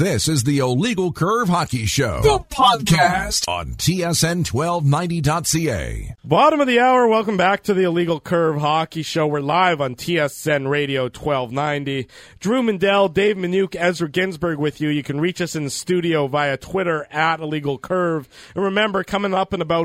This is the Illegal Curve Hockey Show, the podcast on TSN1290.ca. Bottom of the hour, welcome back to the Illegal Curve Hockey Show. We're live on TSN Radio 1290. Drew Mandel, Dave Minuk, Ezra Ginsburg with you. You can reach us in the studio via Twitter at Illegal Curve. And remember, coming up in about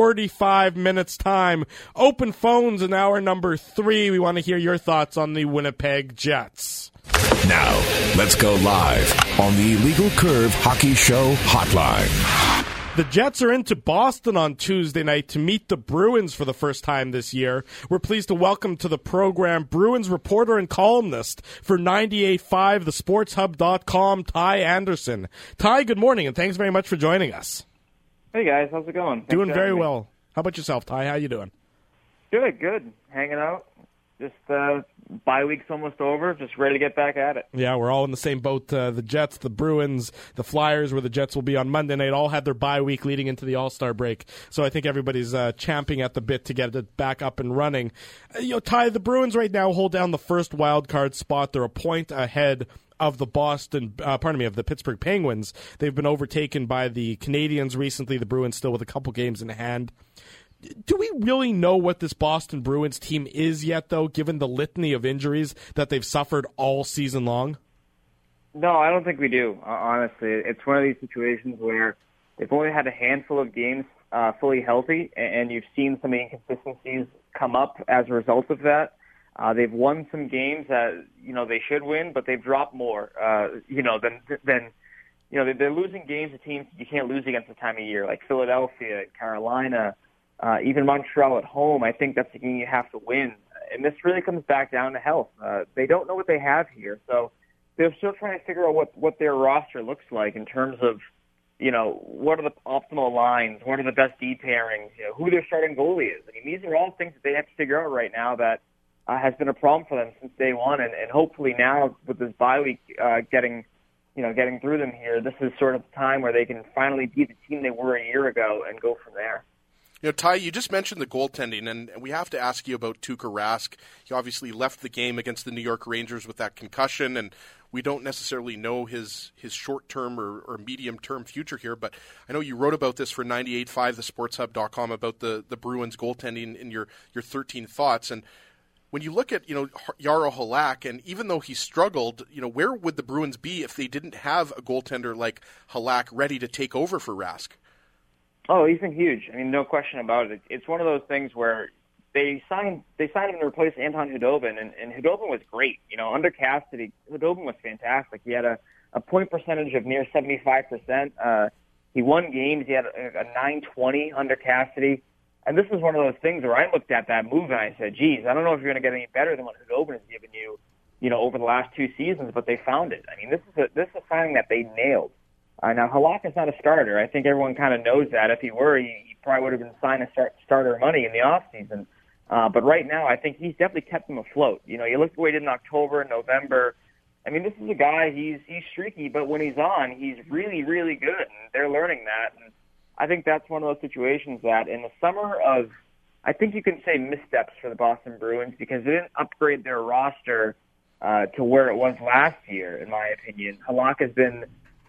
45 minutes time, open phones in hour number 3. We want to hear your thoughts on the Winnipeg Jets. Now, let's go live on the Illegal Curve Hockey Show hotline. The Jets are into Boston on Tuesday night to meet the Bruins for the first time this year. We're pleased to welcome to the program Bruins reporter and columnist for 98.5, thesportshub.com, Ty Anderson. Ty, good morning, and thanks very much for joining us. Hey, guys. How's it going? Doing very well. How about yourself, Ty? How you doing? Good. Hanging out. Just bye week's almost over. Just ready to get back at it. Yeah, we're all in the same boat. The Jets, the Bruins, the Flyers, where the Jets will be on Monday night, all had their bye week leading into the All-Star break. So I think everybody's champing at the bit to get it back up and running. Ty, the Bruins right now hold down the first wild card spot. They're a point ahead of the of the Pittsburgh Penguins. They've been overtaken by the Canadiens recently. The Bruins still with a couple games in hand. Do we really know what this Boston Bruins team is yet, though, given the litany of injuries that they've suffered all season long? No, I don't think we do, honestly. It's one of these situations where they've only had a handful of games fully healthy, and you've seen some inconsistencies come up as a result of that. They've won some games that, they should win, but they've dropped more, than they're losing games to teams you can't lose against this time of year, like Philadelphia, Carolina, even Montreal at home. I think that's the game you have to win. And this really comes back down to health. They don't know what they have here. So they're still trying to figure out what their roster looks like in terms of, what are the optimal lines, what are the best D pairings, who their starting goalie is. I mean, these are all things that they have to figure out right now that has been a problem for them since day one. And hopefully now with this bye week getting through them here, this is sort of the time where they can finally be the team they were a year ago and go from there. Ty, you just mentioned the goaltending, and we have to ask you about Tuukka Rask. He obviously left the game against the New York Rangers with that concussion, and we don't necessarily know his short-term or medium-term future here, but I know you wrote about this for 98.5, thesportshub.com, about the Bruins goaltending in your 13 thoughts. And when you look at, Jaro Halak, and even though he struggled, where would the Bruins be if they didn't have a goaltender like Halak ready to take over for Rask? Oh, he's been huge. I mean, no question about it. It's one of those things where they signed him to replace Anton Khudobin, and Khudobin was great. Under Cassidy, Khudobin was fantastic. He had a point percentage of near 75%. He won games. He had a .920 under Cassidy. And this is one of those things where I looked at that move and I said, geez, I don't know if you're going to get any better than what Khudobin has given you, over the last 2 seasons, but they found it. I mean, this is a signing that they nailed. Now, Halak is not a starter. I think everyone kind of knows that. If he were, he probably would have been signed to starter money in the offseason. But right now, I think he's definitely kept them afloat. You look at what he did in October and November. I mean, this is a guy, he's streaky, but when he's on, he's really, really good. And they're learning that. And I think that's one of those situations that in the summer of, I think you can say missteps for the Boston Bruins because they didn't upgrade their roster to where it was last year, in my opinion. Halak has been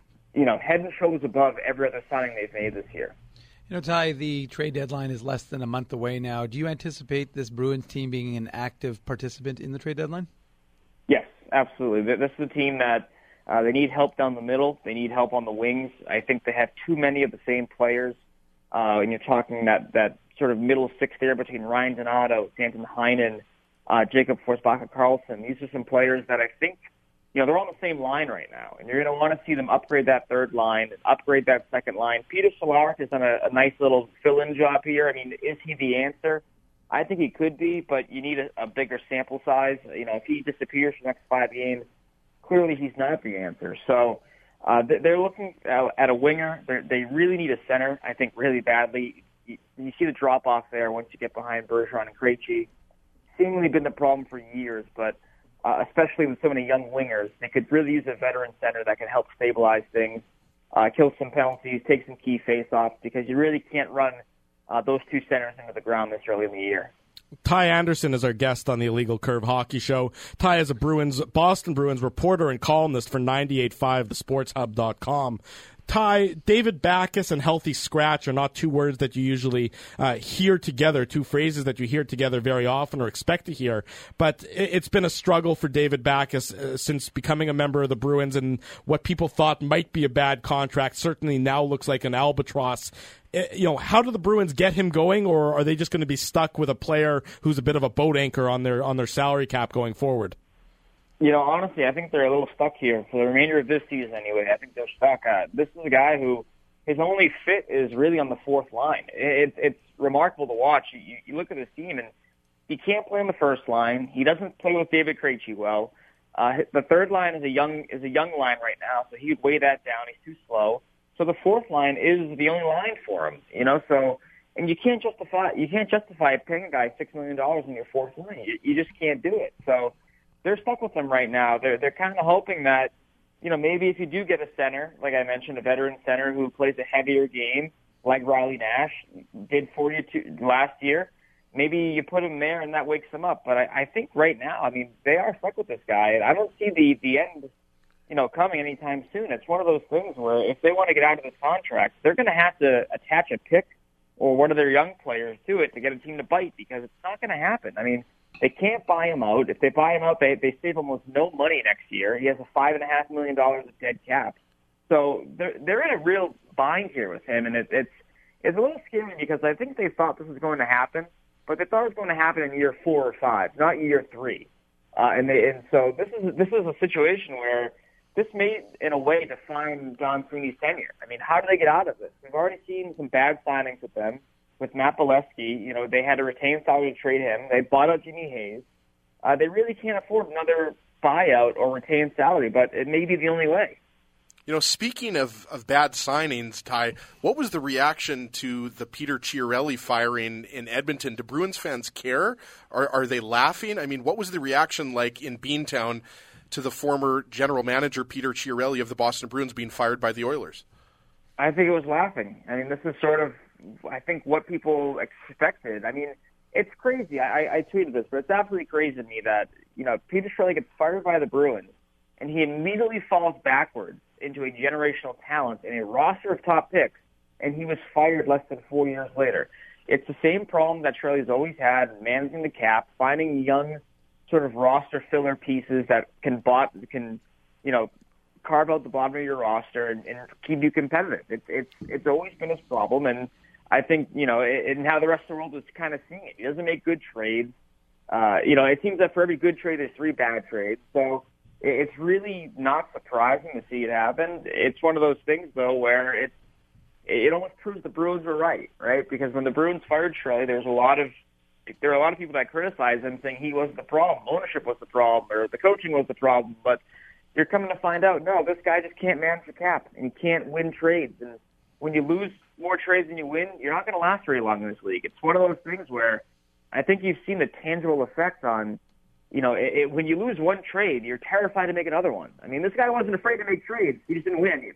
head and shoulders above every other signing they've made this year. Ty, the trade deadline is less than a month away now. Do you anticipate this Bruins team being an active participant in the trade deadline? Yes, absolutely. This is a team that they need help down the middle. They need help on the wings. I think they have too many of the same players. And you're talking that sort of middle six there between Ryan Donato, Danton Heinen, Jacob Forsbacka-Karlsson. These are some players that I think they're on the same line right now, and you're going to want to see them upgrade that third line, upgrade that second line. Peter Cehlarik has done a nice little fill-in job here. I mean, is he the answer? I think he could be, but you need a bigger sample size. If he disappears for the next 5 games, clearly he's not the answer. So they're looking at a winger. They really need a center, I think, really badly. You see the drop-off there once you get behind Bergeron and Krejci. Seemingly been the problem for years, but especially with so many young wingers, they could really use a veteran center that can help stabilize things, kill some penalties, take some key face-offs, because you really can't run those two centers into the ground this early in the year. Ty Anderson is our guest on the Illegal Curve Hockey Show. Ty is a Boston Bruins reporter and columnist for 98.5, thesportshub.com. Ty, David Backes and Healthy Scratch are not two words that you usually hear together, two phrases that you hear together very often or expect to hear. But it's been a struggle for David Backes since becoming a member of the Bruins, and what people thought might be a bad contract certainly now looks like an albatross. How do the Bruins get him going, or are they just going to be stuck with a player who's a bit of a boat anchor on their salary cap going forward? Honestly, I think they're a little stuck here for the remainder of this season anyway. I think they're stuck. This is a guy who his only fit is really on the fourth line. It's remarkable to watch. You look at his team, and he can't play on the first line. He doesn't play with David Krejci well. The third line is a young line right now, so he would weigh that down. He's too slow. So the fourth line is the only line for him. So and you can't justify paying a guy $6 million in your fourth line. You just can't do it. So they're stuck with him right now. They're kind of hoping that, maybe if you do get a center, like I mentioned, a veteran center who plays a heavier game, like Riley Nash did for you last year, maybe you put him there and that wakes him up. But I think right now, they are stuck with this guy, and I don't see the end, coming anytime soon. It's one of those things where if they want to get out of this contract, they're going to have to attach a pick or one of their young players to it to get a team to bite, because it's not going to happen. They can't buy him out. If they buy him out, they save almost no money next year. He has a $5.5 million of dead cap. So they're in a real bind here with him, and it's a little scary because I think they thought this was going to happen, but they thought it was going to happen in year 4 or 5, not year 3. And so this is a situation where this may, in a way, define Don Sweeney's tenure. How do they get out of this? We've already seen some bad signings with them. With Matt Bolesky, they had to retain salary to trade him. They bought out Jimmy Hayes. They really can't afford another buyout or retain salary, but it may be the only way. Speaking of bad signings, Ty, what was the reaction to the Peter Chiarelli firing in Edmonton? Do Bruins fans care? Are they laughing? What was the reaction like in Beantown to the former general manager Peter Chiarelli of the Boston Bruins being fired by the Oilers? I think it was laughing. This is sort of, I think, what people expected. It's crazy. I tweeted this, but it's absolutely crazy to me that, Peter Chiarelli gets fired by the Bruins, and he immediately falls backwards into a generational talent and a roster of top picks, and he was fired less than 4 years later. It's the same problem that Chiarelli's always had, managing the cap, finding young sort of roster filler pieces that can carve out the bottom of your roster and keep you competitive. It's always been his problem, and I think, and how the rest of the world is kind of seeing it. He doesn't make good trades. It seems that for every good trade, there's 3 bad trades. So it's really not surprising to see it happen. It's one of those things, though, where it almost proves the Bruins were right? Because when the Bruins fired Chiarelli, there were a lot of people that criticized him, saying he wasn't the problem, ownership was the problem, or the coaching was the problem. But you're coming to find out, no, this guy just can't manage the cap, and he can't win trades. And when you lose more trades than you win, you're not going to last very long in this league. It's one of those things where I think you've seen the tangible effect on, when you lose one trade, you're terrified to make another one. This guy wasn't afraid to make trades. He just didn't win.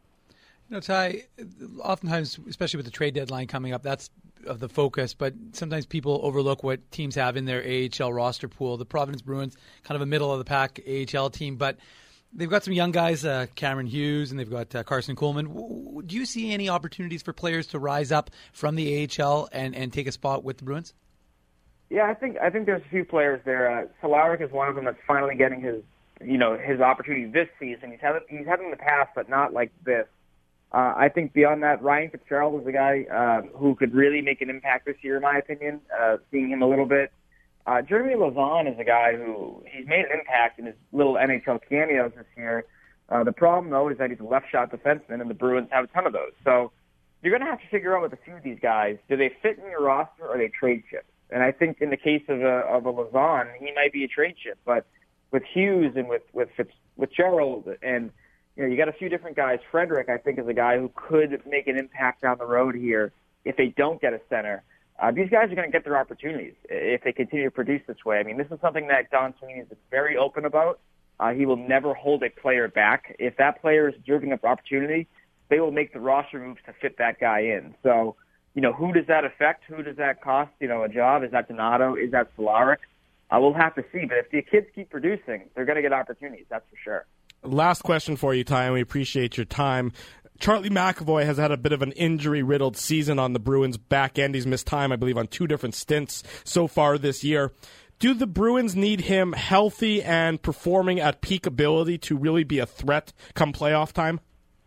Ty, oftentimes, especially with the trade deadline coming up, that's of the focus, but sometimes people overlook what teams have in their AHL roster pool. The Providence Bruins, kind of a middle-of-the-pack AHL team, but they've got some young guys, Cameron Hughes, and they've got Carson Kuhlman. Do you see any opportunities for players to rise up from the AHL and take a spot with the Bruins? Yeah, I think there's a few players there. Solaric is one of them that's finally getting his opportunity this season. He's had it in the past, but not like this. I think beyond that, Ryan Fitzgerald is a guy who could really make an impact this year, in my opinion, seeing him a little bit. Jeremy Lauzon is a guy who he's made an impact in his little NHL cameos this year. The problem, though, is that he's a left-shot defenseman, and the Bruins have a ton of those. So you're going to have to figure out with a few of these guys, do they fit in your roster or are they trade chips? And I think in the case of a Lauzon, he might be a trade chip. But with Hughes and with Fitzgerald and you got a few different guys. Frederick, I think, is a guy who could make an impact down the road here if they don't get a center. These guys are going to get their opportunities if they continue to produce this way. This is something that Don Sweeney is very open about. He will never hold a player back. If that player is deserving of opportunity, they will make the roster moves to fit that guy in. So, who does that affect? Who does that cost, a job? Is that Donato? Is that Solaric? We'll have to see. But if the kids keep producing, they're going to get opportunities, that's for sure. Last question for you, Ty, and we appreciate your time. Charlie McAvoy has had a bit of an injury-riddled season on the Bruins' back end. He's missed time, I believe, on 2 different stints so far this year. Do the Bruins need him healthy and performing at peak ability to really be a threat come playoff time?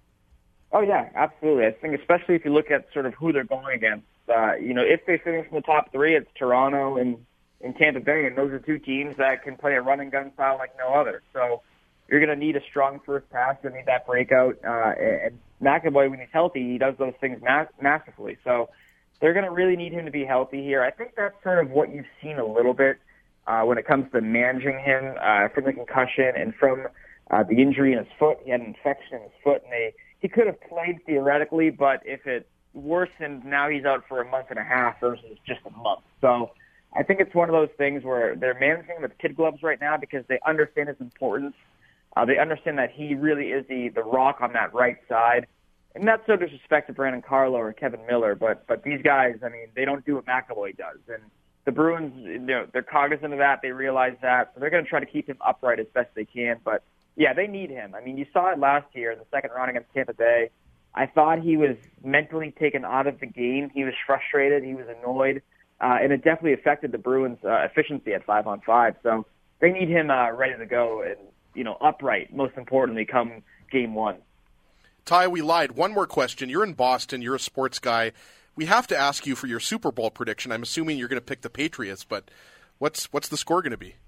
Oh, yeah, absolutely. I think especially if you look at sort of who they're going against. If they finish in the top 3, it's Toronto and Tampa Bay, and those are 2 teams that can play a run-and-gun style like no other. So you're going to need a strong first pass. You'll need that breakout. And McAvoy, when he's healthy, he does those things masterfully. So they're going to really need him to be healthy here. I think that's sort of what you've seen a little bit when it comes to managing him from the concussion and from the injury in his foot. He had an infection in his foot, and he could have played theoretically, but if it worsened, now he's out for a month and a half versus just a month. So I think it's one of those things where they're managing him with kid gloves right now because they understand his importance. They understand that he really is the rock on that right side. And that's no disrespect to Brandon Carlo or Kevin Miller, but these guys, I mean, they don't do what McAvoy does. And the Bruins, they're cognizant of that. They realize that. So they're going to try to keep him upright as best they can. But, yeah, they need him. I mean, you saw it last year in the second round against Tampa Bay. I thought he was mentally taken out of the game. He was frustrated. He was annoyed. And it definitely affected the Bruins' efficiency at 5-on-5. So they need him ready to go and, upright, most importantly, come game 1. Ty, we lied. One more question. You're in Boston. You're a sports guy. We have to ask you for your Super Bowl prediction. I'm assuming you're going to pick the Patriots, but what's the score going to be?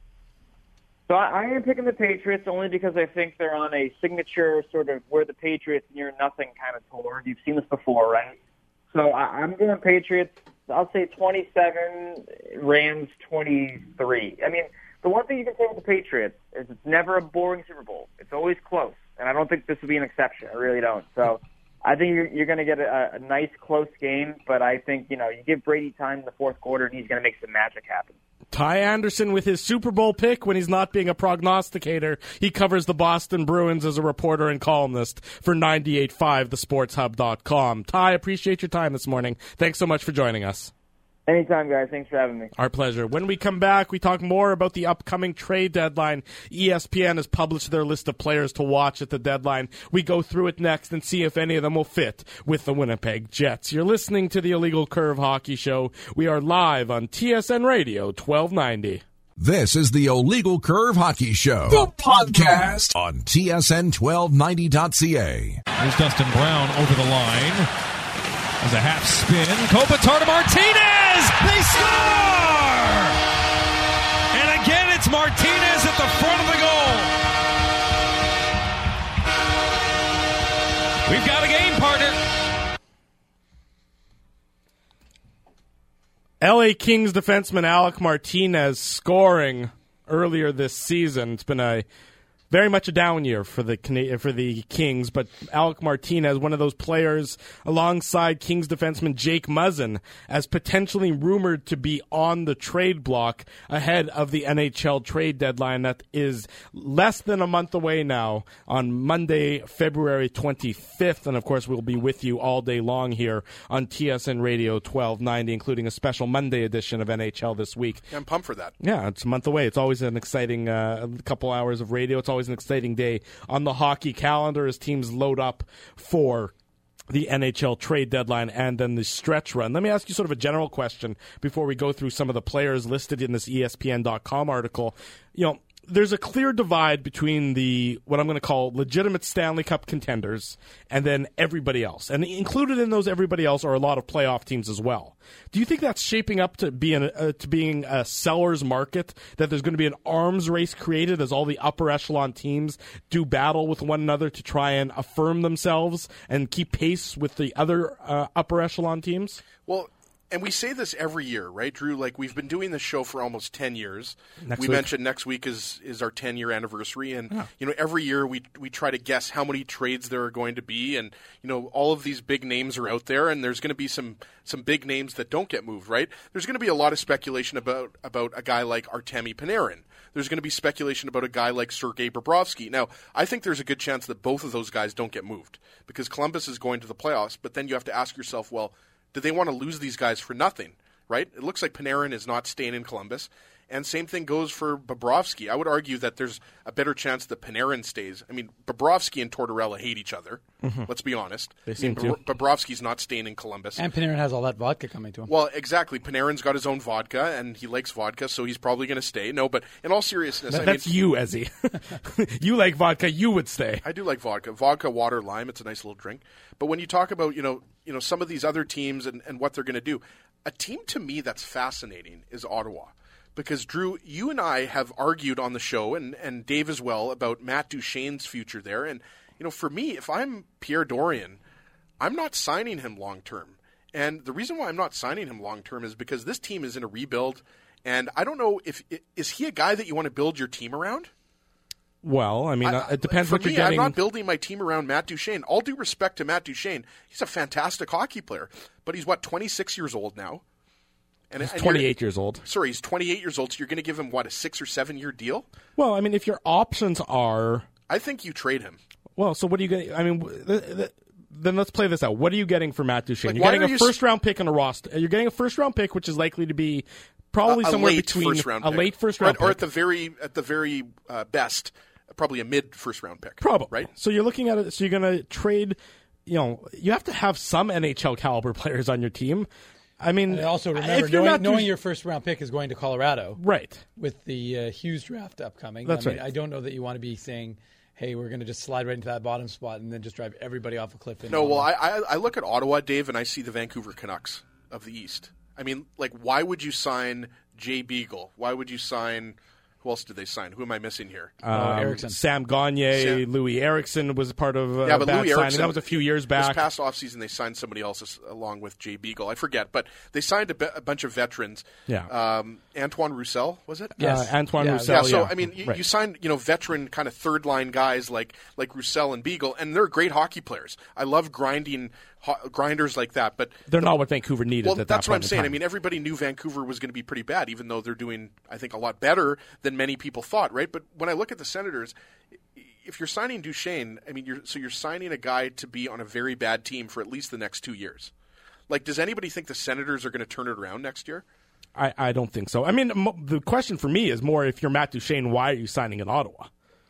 So I am picking the Patriots only because I think they're on a signature sort of we're the Patriots near nothing kind of tour. You've seen this before, right? So I'm going Patriots. I'll say 27, Rams 23. I mean, the one thing you can say with the Patriots is it's never a boring Super Bowl. It's always close, and I don't think this will be an exception. I really don't. So I think you're going to get a nice, close game, but I think, you give Brady time in the fourth quarter, and he's going to make some magic happen. Ty Anderson with his Super Bowl pick when he's not being a prognosticator. He covers the Boston Bruins as a reporter and columnist for 98.5 thesportshub.com. Ty, appreciate your time this morning. Thanks so much for joining us. Anytime, guys. Thanks for having me. Our pleasure. When we come back, we talk more about the upcoming trade deadline. ESPN has published their list of players to watch at the deadline. We go through it next and see if any of them will fit with the Winnipeg Jets. You're listening to the Illegal Curve Hockey Show. We are live on TSN Radio 1290. This is the Illegal Curve Hockey Show, the podcast on TSN1290.ca. Here's Dustin Brown over the line. As a half spin, Kopitar to Martinez! They score! And again, it's Martinez at the front of the goal. We've got a game, partner. LA Kings defenseman Alec Martinez scoring earlier this season. It's been very much a down year for the Kings, but Alec Martinez, one of those players alongside Kings defenseman Jake Muzzin, as potentially rumored to be on the trade block ahead of the NHL trade deadline that is less than a month away now on Monday, February 25th. And, of course, we'll be with you all day long here on TSN Radio 1290, including a special Monday edition of NHL This Week. Yeah, I'm pumped for that. Yeah, it's a month away. It's always an exciting couple hours of radio. It's always an exciting day on the hockey calendar as teams load up for the NHL trade deadline and then the stretch run. Let me ask you sort of a general question before we go through some of the players listed in this ESPN.com article. There's a clear divide between what I'm going to call legitimate Stanley Cup contenders and then everybody else. And included in those everybody else are a lot of playoff teams as well. Do you think that's shaping up to being a seller's market, that there's going to be an arms race created as all the upper echelon teams do battle with one another to try and affirm themselves and keep pace with the other upper echelon teams? Well, and we say this every year, right, Drew? Like, we've been doing this show for almost 10 years. We mentioned next week is our 10-year anniversary. And, every year we try to guess how many trades there are going to be. And, all of these big names are out there. And there's going to be some big names that don't get moved, right? There's going to be a lot of speculation about a guy like Artemi Panarin. There's going to be speculation about a guy like Sergei Bobrovsky. Now, I think there's a good chance that both of those guys don't get moved because Columbus is going to the playoffs. But then you have to ask yourself, well, Do they want to lose these guys for nothing, right? It looks like Panarin is not staying in Columbus. And same thing goes for Bobrovsky. I would argue that there's a better chance that Panarin stays. I mean, Bobrovsky and Tortorella hate each other. Mm-hmm. Let's be honest. They seem to. Bobrovsky's not staying in Columbus. And Panarin has all that vodka coming to him. Well, exactly. Panarin's got his own vodka, and he likes vodka, so he's probably going to stay. No, but in all seriousness, that's you, Ezzy. You like vodka, you would stay. I do like vodka. Vodka, water, lime. It's a nice little drink. But when you talk about some of these other teams and what they're going to do, a team to me that's fascinating is Ottawa. Because, Drew, you and I have argued on the show, and Dave as well, about Matt Duchene's future there. And, for me, if I'm Pierre Dorion, I'm not signing him long-term. And the reason why I'm not signing him long-term is because this team is in a rebuild. And I don't know is he a guy that you want to build your team around? Well, I mean, it depends what you're getting. I'm not building my team around Matt Duchene. All due respect to Matt Duchene, he's a fantastic hockey player. But he's, 26 years old now? And he's 28 years old. Sorry, he's 28 years old, so you're going to give him, a 6 or 7 year deal? Well, I mean, if your options are... I think you trade him. Well, so what are you getting? I mean, then let's play this out. What are you getting for Matt Duchene? Like, you're getting a first-round pick on a roster. You're getting a first-round pick, which is likely to be probably somewhere between a late first-round pick. Or at the very best, probably a mid-first-round pick. Probably. Right? So you're looking at it, so you're going to trade... you have to have some NHL caliber players on your team. I mean, and also remember, knowing your first-round pick is going to Colorado. Right. With the Hughes draft upcoming. That's right. I don't know that you want to be saying, hey, we're going to just slide right into that bottom spot and then just drive everybody off a cliff. No, well, I look at Ottawa, Dave, and I see the Vancouver Canucks of the East. I mean, why would you sign Jay Beagle? Why would you sign... Who else did they sign? Who am I missing here? Eriksson. Sam Gagner, Louis Eriksson was part of but bad Louis signing. That was a few years back. This past offseason, they signed somebody else along with Jay Beagle. I forget, but they signed a bunch of veterans. Yeah. Antoine Roussel, was it? Yes. Antoine Roussel. Yeah, so, I mean, you signed, veteran kind of third-line guys like Roussel and Beagle, and they're great hockey players. I love grinders like that, but they're not what Vancouver needed. Well, at that's that what I'm point saying. in I time. mean, everybody knew Vancouver was going to be pretty bad, even though they're doing, I think, a lot better than many people thought, right? But when I look at the Senators, if you're signing Duchene, I mean, you're signing a guy to be on a very bad team for at least the next 2 years. Does anybody think the Senators are going to turn it around next year? I don't think so. I mean, the question for me is more, if you're Matt Duchene, why are you signing in Ottawa?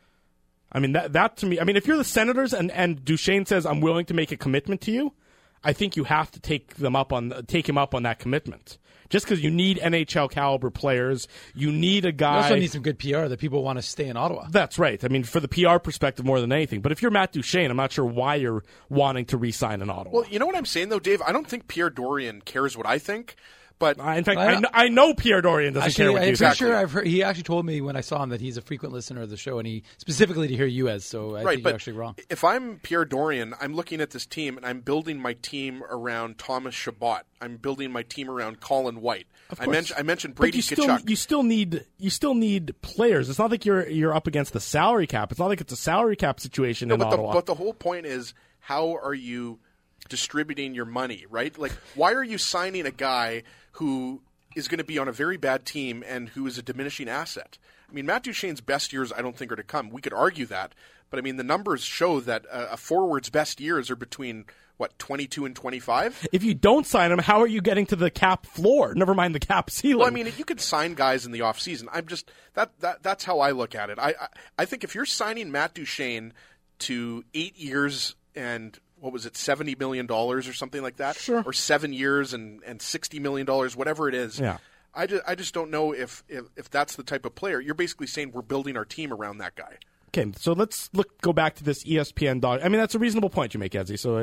I mean, that to me, I mean, if you're the Senators and Duchene says, I'm willing to make a commitment to you, I think you have to take him up on that commitment. Just because you need NHL caliber players, you need a guy. You also need some good PR that people want to stay in Ottawa. That's right. I mean, for the PR perspective more than anything. But if you're Matt Duchene, I'm not sure why you're wanting to re-sign in Ottawa. Well, you know what I'm saying though, Dave? I don't think Pierre Dorion cares what I think. But in fact, I know Pierre Dorion doesn't care what you think. I'm pretty sure I've heard. He actually told me when I saw him that he's a frequent listener of the show, and he specifically to hear you as. So I think you're actually wrong. If I'm Pierre Dorion, I'm looking at this team and I'm building my team around Thomas Chabot. I'm building my team around Colin White. I mentioned Brady Tkachuk. You still need players. It's not like you're up against the salary cap. It's not like it's a salary cap situation in Ottawa. But the whole point is, how are you distributing your money, right? Why are you signing a guy who is going to be on a very bad team and who is a diminishing asset? I mean, Matt Duchene's best years I don't think are to come. We could argue that, but I mean, the numbers show that a forward's best years are between, 22 and 25? If you don't sign him, how are you getting to the cap floor? Never mind the cap ceiling. Well, I mean, you could sign guys in the offseason. I'm just that's how I look at it. I think if you're signing Matt Duchene to 8 years and what was it, $70 million or something like that? Sure. Or 7 years and $60 million, whatever it is. Yeah. I just don't know if that's the type of player. You're basically saying we're building our team around that guy. Okay, so let's go back to this ESPN dog. I mean, that's a reasonable point you make, Ezzy. So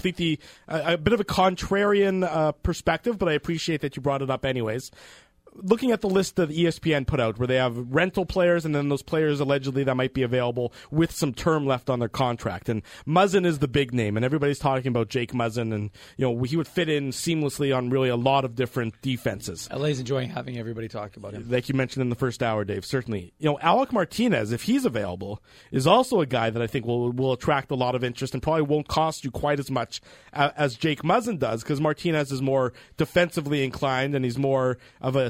a bit of a contrarian perspective, but I appreciate that you brought it up anyways. Looking at the list that ESPN put out, where they have rental players and then those players allegedly that might be available with some term left on their contract. And Muzzin is the big name, and everybody's talking about Jake Muzzin, and he would fit in seamlessly on really a lot of different defenses. LA's enjoying having everybody talk about him. Like you mentioned in the first hour, Dave, certainly. Alec Martinez, if he's available, is also a guy that I think will attract a lot of interest and probably won't cost you quite as much as Jake Muzzin does, because Martinez is more defensively inclined and he's more of a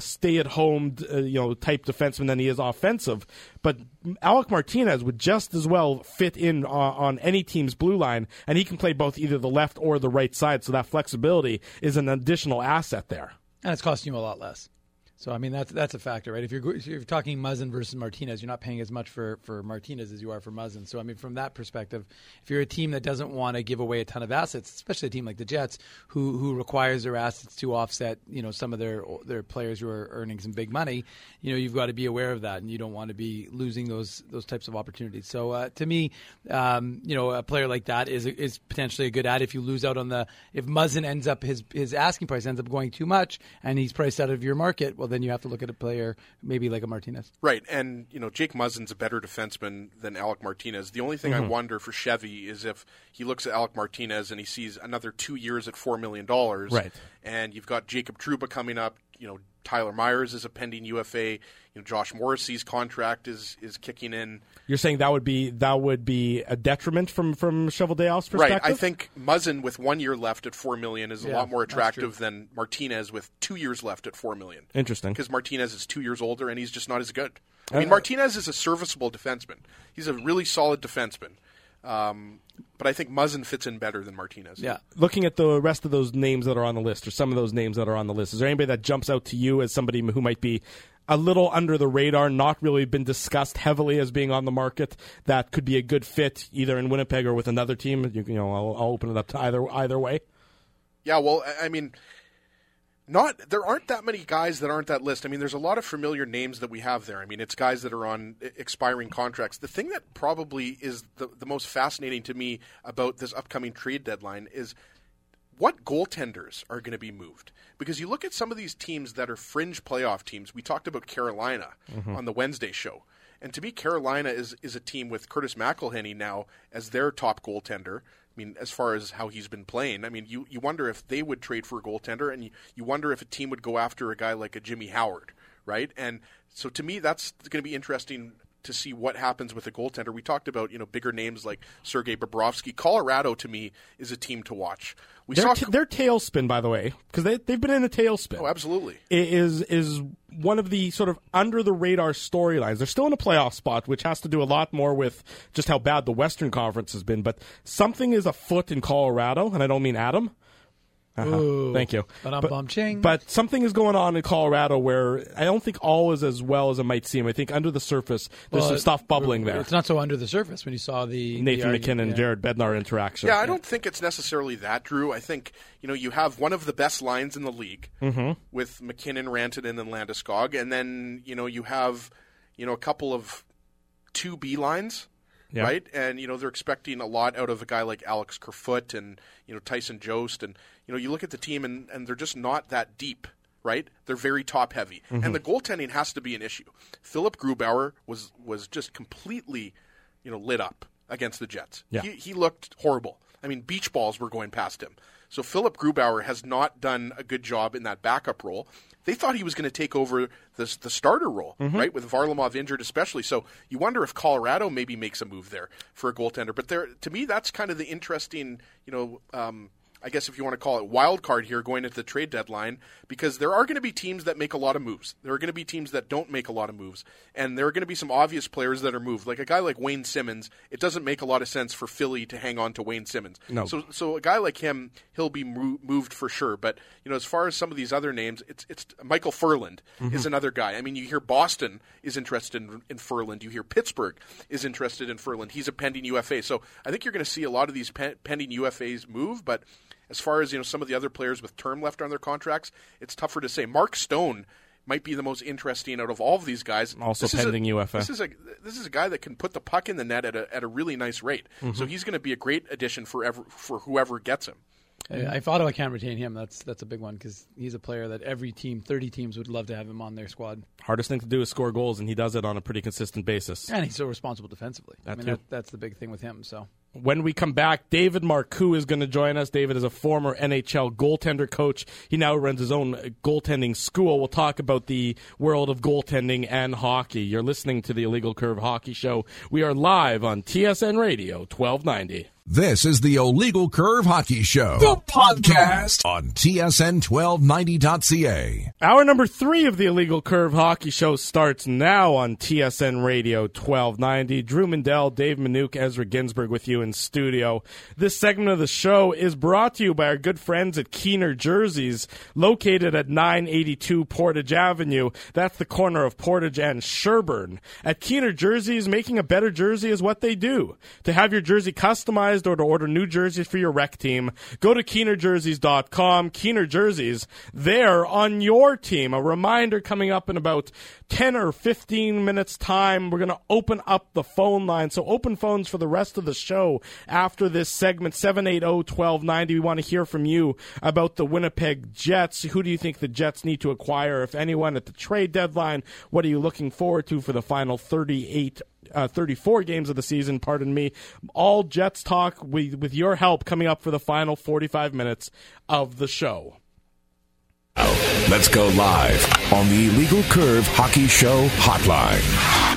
stay-at-home type defenseman than he is offensive. But Alec Martinez would just as well fit in on any team's blue line, and he can play both either the left or the right side. So that flexibility is an additional asset there, and it's costing you a lot less. So, I mean, that's a factor, right? If you're talking Muzzin versus Martinez, you're not paying as much for Martinez as you are for Muzzin. So, I mean, from that perspective, if you're a team that doesn't want to give away a ton of assets, especially a team like the Jets, who requires their assets to offset, some of their players who are earning some big money, you've got to be aware of that, and you don't want to be losing those types of opportunities. So, to me, a player like that is potentially a good add. If you lose out on if Muzzin ends up his asking price ends up going too much, and he's priced out of your market, well, then you have to look at a player maybe like a Martinez. Right, and Jake Muzzin's a better defenseman than Alec Martinez. The only thing I wonder for Chevy is if he looks at Alec Martinez and he sees another 2 years at $4 million, right? And you've got Jacob Trouba coming up. Tyler Myers is a pending UFA. Josh Morrissey's contract is kicking in. You're saying that would be a detriment from Cheveldayoff's perspective? Right. I think Muzzin with 1 year left at $4 million is a lot more attractive than Martinez with 2 years left at $4 million. Interesting. Because Martinez is 2 years older and he's just not as good. I mean, Martinez is a serviceable defenseman. He's a really solid defenseman. But I think Muzzin fits in better than Martinez. Yeah. Looking at the rest of those names that are on the list, or some of those names that are on the list, is there anybody that jumps out to you as somebody who might be a little under the radar, not really been discussed heavily as being on the market, that could be a good fit either in Winnipeg or with another team? I'll open it up to either way. Yeah, well, I mean, there aren't that many guys that aren't that list. I mean, there's a lot of familiar names that we have there. I mean, it's guys that are on expiring contracts. The thing that probably is the most fascinating to me about this upcoming trade deadline is what goaltenders are going to be moved. Because you look at some of these teams that are fringe playoff teams. We talked about Carolina on the Wednesday show. And to me, Carolina is a team with Curtis McElhinney now as their top goaltender. I mean, as far as how he's been playing, I mean, you wonder if they would trade for a goaltender, and you wonder if a team would go after a guy like a Jimmy Howard, right? And so to me, that's going to be interesting to see what happens with a goaltender. We talked about bigger names like Sergei Bobrovsky. Colorado, to me, is a team to watch. Their tailspin, by the way, because they've been in a tailspin. Oh, absolutely. Is one of the sort of under-the-radar storylines. They're still in a playoff spot, which has to do a lot more with just how bad the Western Conference has been. But something is afoot in Colorado, and I don't mean Adam. Thank you. But something is going on in Colorado where I don't think all is as well as it might seem. I think under the surface, there's some stuff bubbling there. It's not so under the surface when you saw the Nathan McKinnon, Jared Bednar interaction. Yeah, I don't think it's necessarily that, Drew. I think you have one of the best lines in the league with McKinnon, Rantanen, and Landeskog, and then you have a couple of 2B lines. Yeah. Right? And, they're expecting a lot out of a guy like Alex Kerfoot and, Tyson Jost. And, you look at the team and they're just not that deep, right? They're very top-heavy. And the goaltending has to be an issue. Philip Grubauer was just completely, lit up against the Jets. Yeah. He looked horrible. I mean, beach balls were going past him. So Philip Grubauer has not done a good job in that backup role. They thought he was going to take over the starter role, right, with Varlamov injured especially. So you wonder if Colorado maybe makes a move there for a goaltender. But to me, that's kind of the interesting, I guess if you want to call it wild card here going into the trade deadline, because there are going to be teams that make a lot of moves. There are going to be teams that don't make a lot of moves. And there are going to be some obvious players that are moved. Like a guy like Wayne Simmons, it doesn't make a lot of sense for Philly to hang on to Wayne Simmons. No. So a guy like him, he'll be moved for sure. But, as far as some of these other names, it's Michael Furland is another guy. I mean, you hear Boston is interested in Furland. You hear Pittsburgh is interested in Furland. He's a pending UFA. So I think you're going to see a lot of these pending UFAs move, but as far as some of the other players with term left on their contracts, it's tougher to say. Mark Stone might be the most interesting out of all of these guys. Also pending UFA. This is a guy that can put the puck in the net at a really nice rate. So he's going to be a great addition for whoever gets him. If Ottawa can't retain him, that's a big one because he's a player that every team, 30 teams, would love to have him on their squad. Hardest thing to do is score goals, and he does it on a pretty consistent basis. And he's so responsible defensively. That's the big thing with him. So When we come back, David Marcoux is going to join us. David is a former NHL goaltender coach. He now runs his own goaltending school. We'll talk about the world of goaltending and hockey. You're listening to the Illegal Curve Hockey Show. We are live on TSN Radio 1290. This is the Illegal Curve Hockey Show, the podcast on TSN1290.ca. Hour number 3 of the Illegal Curve Hockey Show starts now on TSN Radio 1290. Drew Mindell, Dave Minuk, Ezra Ginsburg with you in studio. This segment of the show is brought to you by our good friends at Keener Jerseys, located at 982 Portage Avenue. That's the corner of Portage and Sherbourne. At Keener Jerseys, making a better jersey is what they do. To have your jersey customized or to order new jerseys for your rec team, go to KeenerJerseys.com. Keener Jerseys, they're on your team. A reminder, coming up in about 10 or 15 minutes time, we're going to open up the phone line. So open phones for the rest of the show after this segment, 780-1290. We want to hear from you about the Winnipeg Jets. Who do you think the Jets need to acquire, if anyone, at the trade deadline? What are you looking forward to for the final 34 games of the season, pardon me. All Jets talk with your help coming up for the final 45 minutes of the show. Let's go live on the Illegal Curve Hockey Show hotline.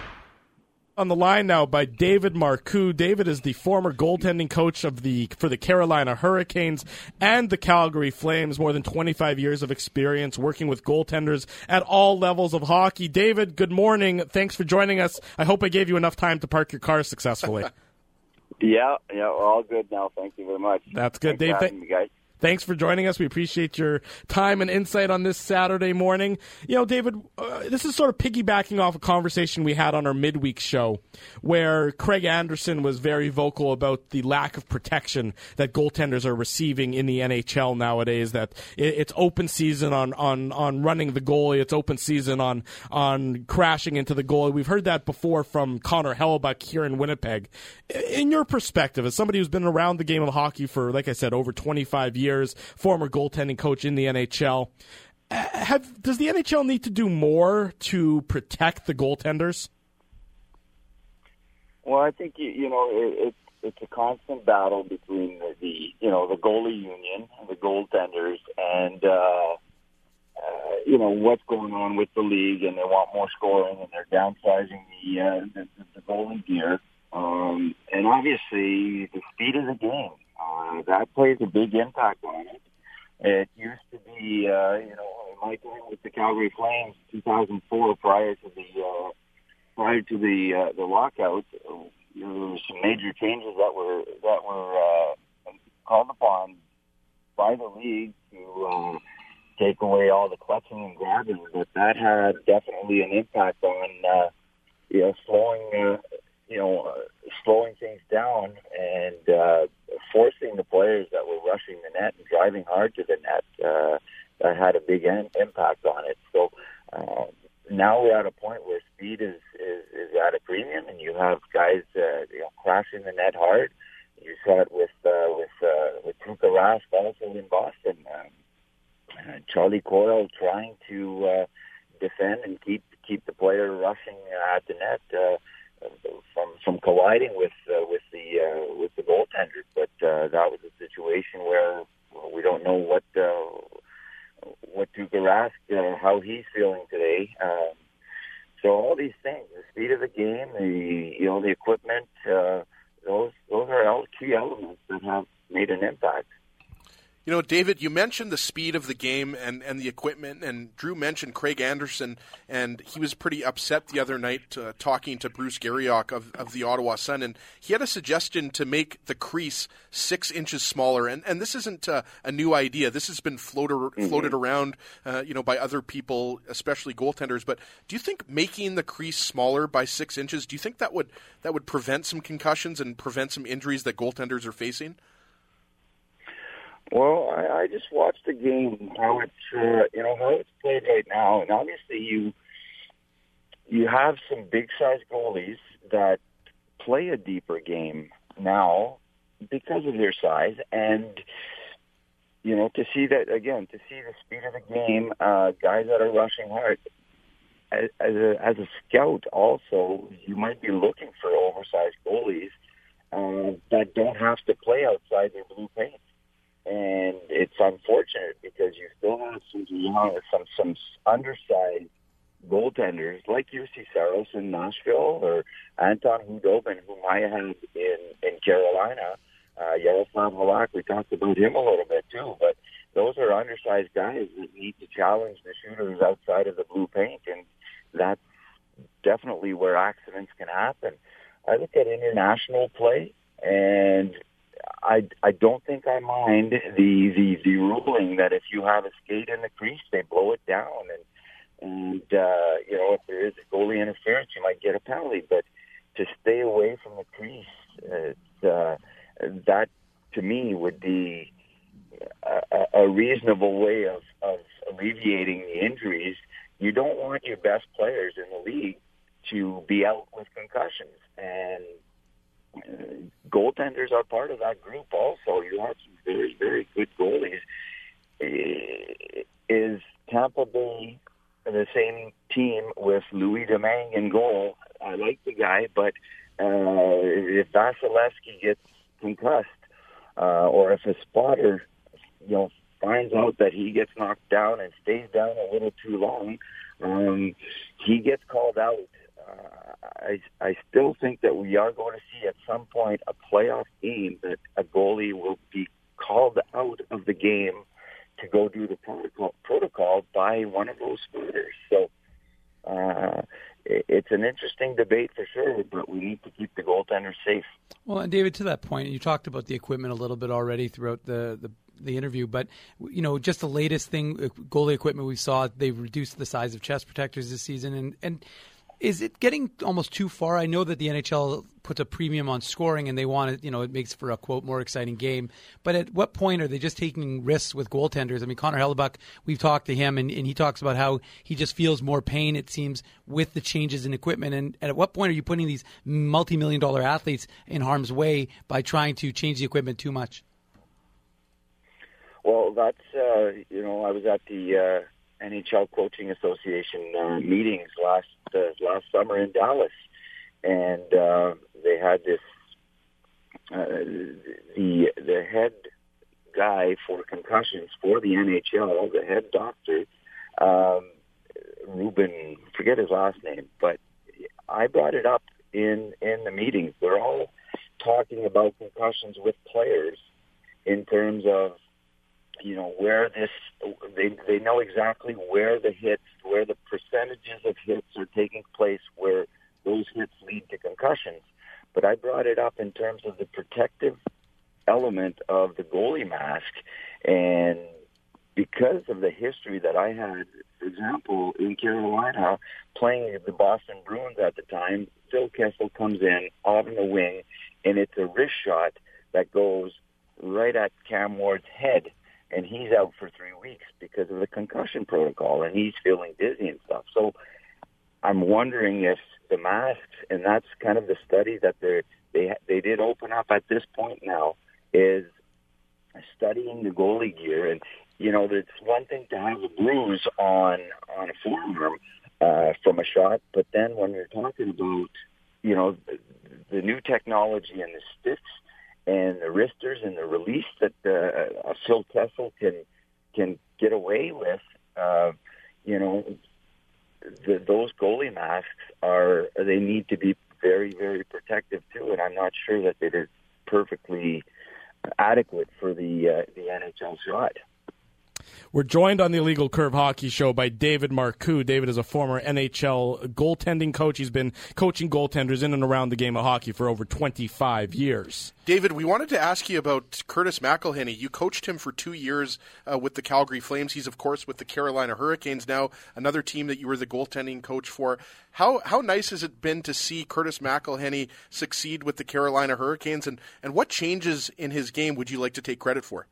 On the line now by David Marcoux. David is the former goaltending coach for the Carolina Hurricanes and the Calgary Flames. More than 25 years of experience working with goaltenders at all levels of hockey. David, good morning. Thanks for joining us. I hope I gave you enough time to park your car successfully. Yeah, we're all good now. Thank you very much. That's good, Dave. Dave. Thanks for joining us. We appreciate your time and insight on this Saturday morning. You know, David, this is sort of piggybacking off a conversation we had on our midweek show where Craig Anderson was very vocal about the lack of protection that goaltenders are receiving in the NHL nowadays, that it's open season on running the goalie, it's open season on crashing into the goalie. We've heard that before from Connor Hellebuyck here in Winnipeg. In your perspective, as somebody who's been around the game of hockey for, like I said, over 25 years, former goaltending coach in the NHL, does the NHL need to do more to protect the goaltenders? Well, I think it's a constant battle between the goalie union and the goaltenders, and what's going on with the league, and they want more scoring, and they're downsizing the goalie gear, and obviously the speed of the game. That plays a big impact on it. It used to be, in my time with the Calgary Flames, 2004, prior to the lockout, there were some major changes that were called upon by the league to take away all the clutching and grabbing. But that had definitely an impact on slowing things down and forcing the players that were rushing the net and driving hard to the net. That had a big impact on it. So now we're at a point where speed is at a premium, and you have guys crashing the net hard. You saw it with Tuukka Rask also in Boston. Charlie Coyle trying to defend and keep the player rushing at the net from colliding with the goaltender. But that was a situation where we don't know what Tuukka Rask, how he's feeling today. So all these things, the speed of the game, the equipment, those are all key elements that have made an impact. You know, David, you mentioned the speed of the game and the equipment, and Drew mentioned Craig Anderson, and he was pretty upset the other night talking to Bruce Garriock of the Ottawa Sun, and he had a suggestion to make the crease 6 inches smaller, and this isn't a new idea. This has been floated around by other people, especially goaltenders, but do you think making the crease smaller by 6 inches, do you think that would prevent some concussions and prevent some injuries that goaltenders are facing? Well, I just watched the game, how it's played right now, and obviously you have some big-sized goalies that play a deeper game now because of their size, and to see the speed of the game, guys that are rushing hard. As a scout, also, you might be looking for oversized goalies. that don't have to play outside their blue paint. And it's unfortunate because you still have some undersized goaltenders like UC Saros in Nashville or Anton Hudobin, whom I had in Carolina. Yaroslav Halak, we talked about him a little bit too, but those are undersized guys that need to challenge the shooters outside of the blue paint, and that's definitely where accidents can happen. I look at international play, and I don't think I mind the ruling that if you have a skate in the crease, they blow it down, and if there is a goalie interference, you might get a penalty. But to stay away from the crease, that to me would be a reasonable way of alleviating the injuries. You don't want your best players in the league to be out with concussions, and goaltenders are part of that group also. You have some very, very good goalies. Is Tampa Bay the same team with Louis Domingue in goal? I like the guy, but if Vasilevsky gets concussed, or if a spotter, finds out that he gets knocked down and stays down a little too long, he gets called out. I still think that we are going to see at some point a playoff game that a goalie will be called out of the game to go do the protocol by one of those spotters. So it's an interesting debate for sure, but we need to keep the goaltenders safe. Well, and David, to that point, you talked about the equipment a little bit already throughout the interview, but just the latest thing, goalie equipment we saw, they've reduced the size of chest protectors this season, and is it getting almost too far? I know that the NHL puts a premium on scoring and they want it, it makes for a, quote, more exciting game. But at what point are they just taking risks with goaltenders? I mean, Connor Hellebuck, we've talked to him and he talks about how he just feels more pain, it seems, with the changes in equipment. And at what point are you putting these multi-million-dollar athletes in harm's way by trying to change the equipment too much? Well, that's, I was at the NHL Coaching Association meetings last summer in Dallas, and they had this the head guy for concussions for the NHL, the head doctor, Ruben, forget his last name, but I brought it up in the meetings. They're all talking about concussions with players in terms of where they know exactly where the hits, where the percentages of hits are taking place, where those hits lead to concussions. But I brought it up in terms of the protective element of the goalie mask, and because of the history that I had, for example, in Carolina, playing the Boston Bruins at the time, Phil Kessel comes in on the wing, and it's a wrist shot that goes right at Cam Ward's head. And he's out for 3 weeks because of the concussion protocol, and he's feeling dizzy and stuff. So I'm wondering if the masks, and that's kind of the study that they did open up at this point now, is studying the goalie gear. And, it's one thing to have a bruise on a forearm from a shot, but then when you're talking about, the new technology and the sticks, and the wristers and the release that Phil Kessel can get away with, those goalie masks they need to be very, very protective too. And I'm not sure that it is perfectly adequate for the NHL shot. We're joined on the Illegal Curve Hockey Show by David Marcoux. David is a former NHL goaltending coach. He's been coaching goaltenders in and around the game of hockey for over 25 years. David, we wanted to ask you about Curtis McElhinney. You coached him for 2 years with the Calgary Flames. He's, of course, with the Carolina Hurricanes now, another team that you were the goaltending coach for. How nice has it been to see Curtis McElhinney succeed with the Carolina Hurricanes, and what changes in his game would you like to take credit for?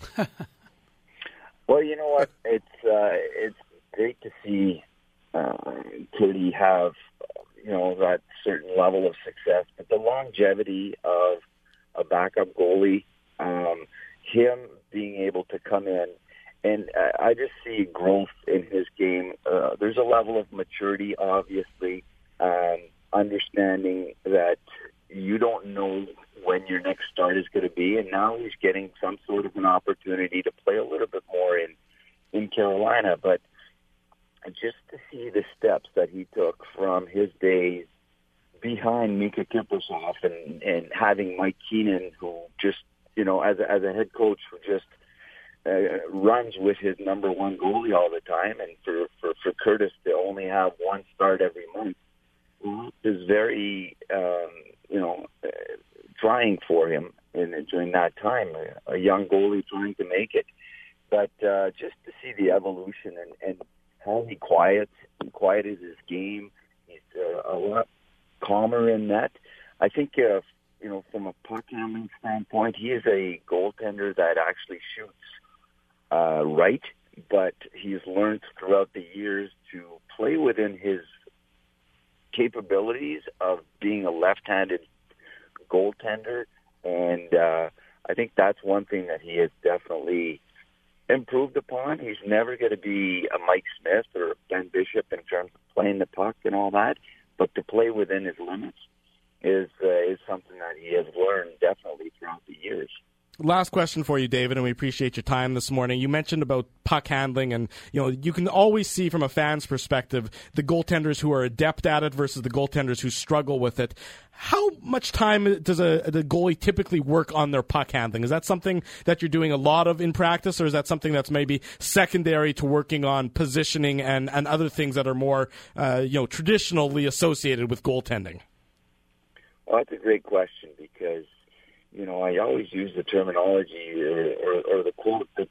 Well, you know what? It's great to see Curdy have that certain level of success, but the longevity of a backup goalie, him being able to come in, and I just see growth in his game. There's a level of maturity, obviously, understanding that you don't know when your next start is going to be, and now he's getting some sort of an opportunity to play a little bit more in Carolina. But just to see the steps that he took from his days behind Mika Kiprusoff and having Mike Keenan, who just, you know, as a head coach, who just runs with his number one goalie all the time, and for Curtis to only have one start every month is very, trying for him during that time. A young goalie trying to make it. But just to see the evolution and how he quieted his game, he's a lot calmer in net. I think, from a puck handling standpoint, he is a goaltender that actually shoots right, but he's learned throughout the years to play within his capabilities of being a left-handed goaltender, and I think that's one thing that he has definitely improved upon. He's never going to be a Mike Smith or Ben Bishop in terms of playing the puck and all that, but to play within his limits is something that he has learned definitely throughout the years. Last question for you, David, and we appreciate your time this morning. You mentioned about puck handling, and you can always see from a fan's perspective the goaltenders who are adept at it versus the goaltenders who struggle with it. How much time does the goalie typically work on their puck handling? Is that something that you're doing a lot of in practice, or is that something that's maybe secondary to working on positioning and other things that are more traditionally associated with goaltending? Well, that's a great question, because I always use the terminology or the quote that,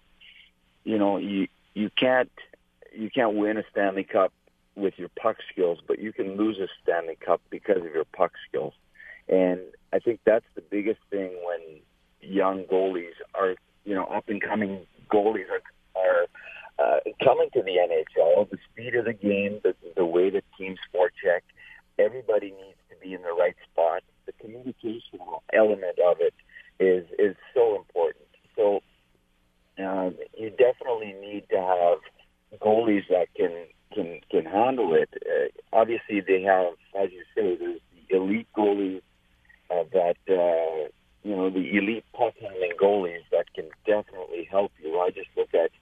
you can't win a Stanley Cup with your puck skills, but you can lose a Stanley Cup because of your puck skills. And I think that's the biggest thing when young goalies are, up-and-coming goalies are coming to the NHL. The speed of the game, the way that teams forecheck, everybody needs to be in the right spot. The communication element of it is so important. So you definitely need to have goalies that can handle it. Obviously, they have, as you say, there's the elite goalies the elite puck handling goalies that can definitely help you. I just look at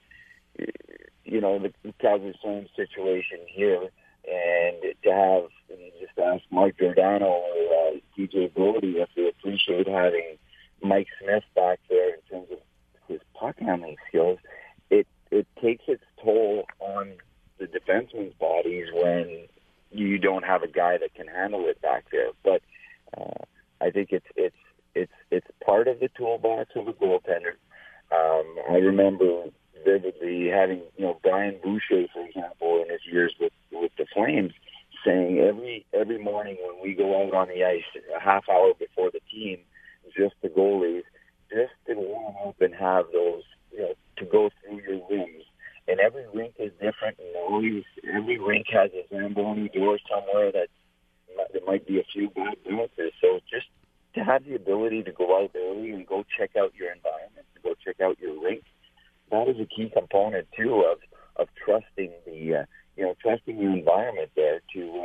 the Calgary Flames situation here, and to have just ask Mike Giordano or TJ Brody if they appreciate having Mike Smith back there in terms of his puck handling skills. It takes its toll on the defensemen's bodies when you don't have a guy that can handle it back there. But I think it's part of the toolbox of a goaltender. I remember vividly having Brian Boucher, for example, in his years with the Flames, saying every morning when we go out on the ice, a half hour before the team, just the goalies, just to warm up and have those, to go through your rims. And every rink is different, and every rink has a Zamboni door somewhere that there might be a few bad bounces. So just to have the ability to go out early and go check out your environment, to go check out your rink, that is a key component too of trusting trusting your environment there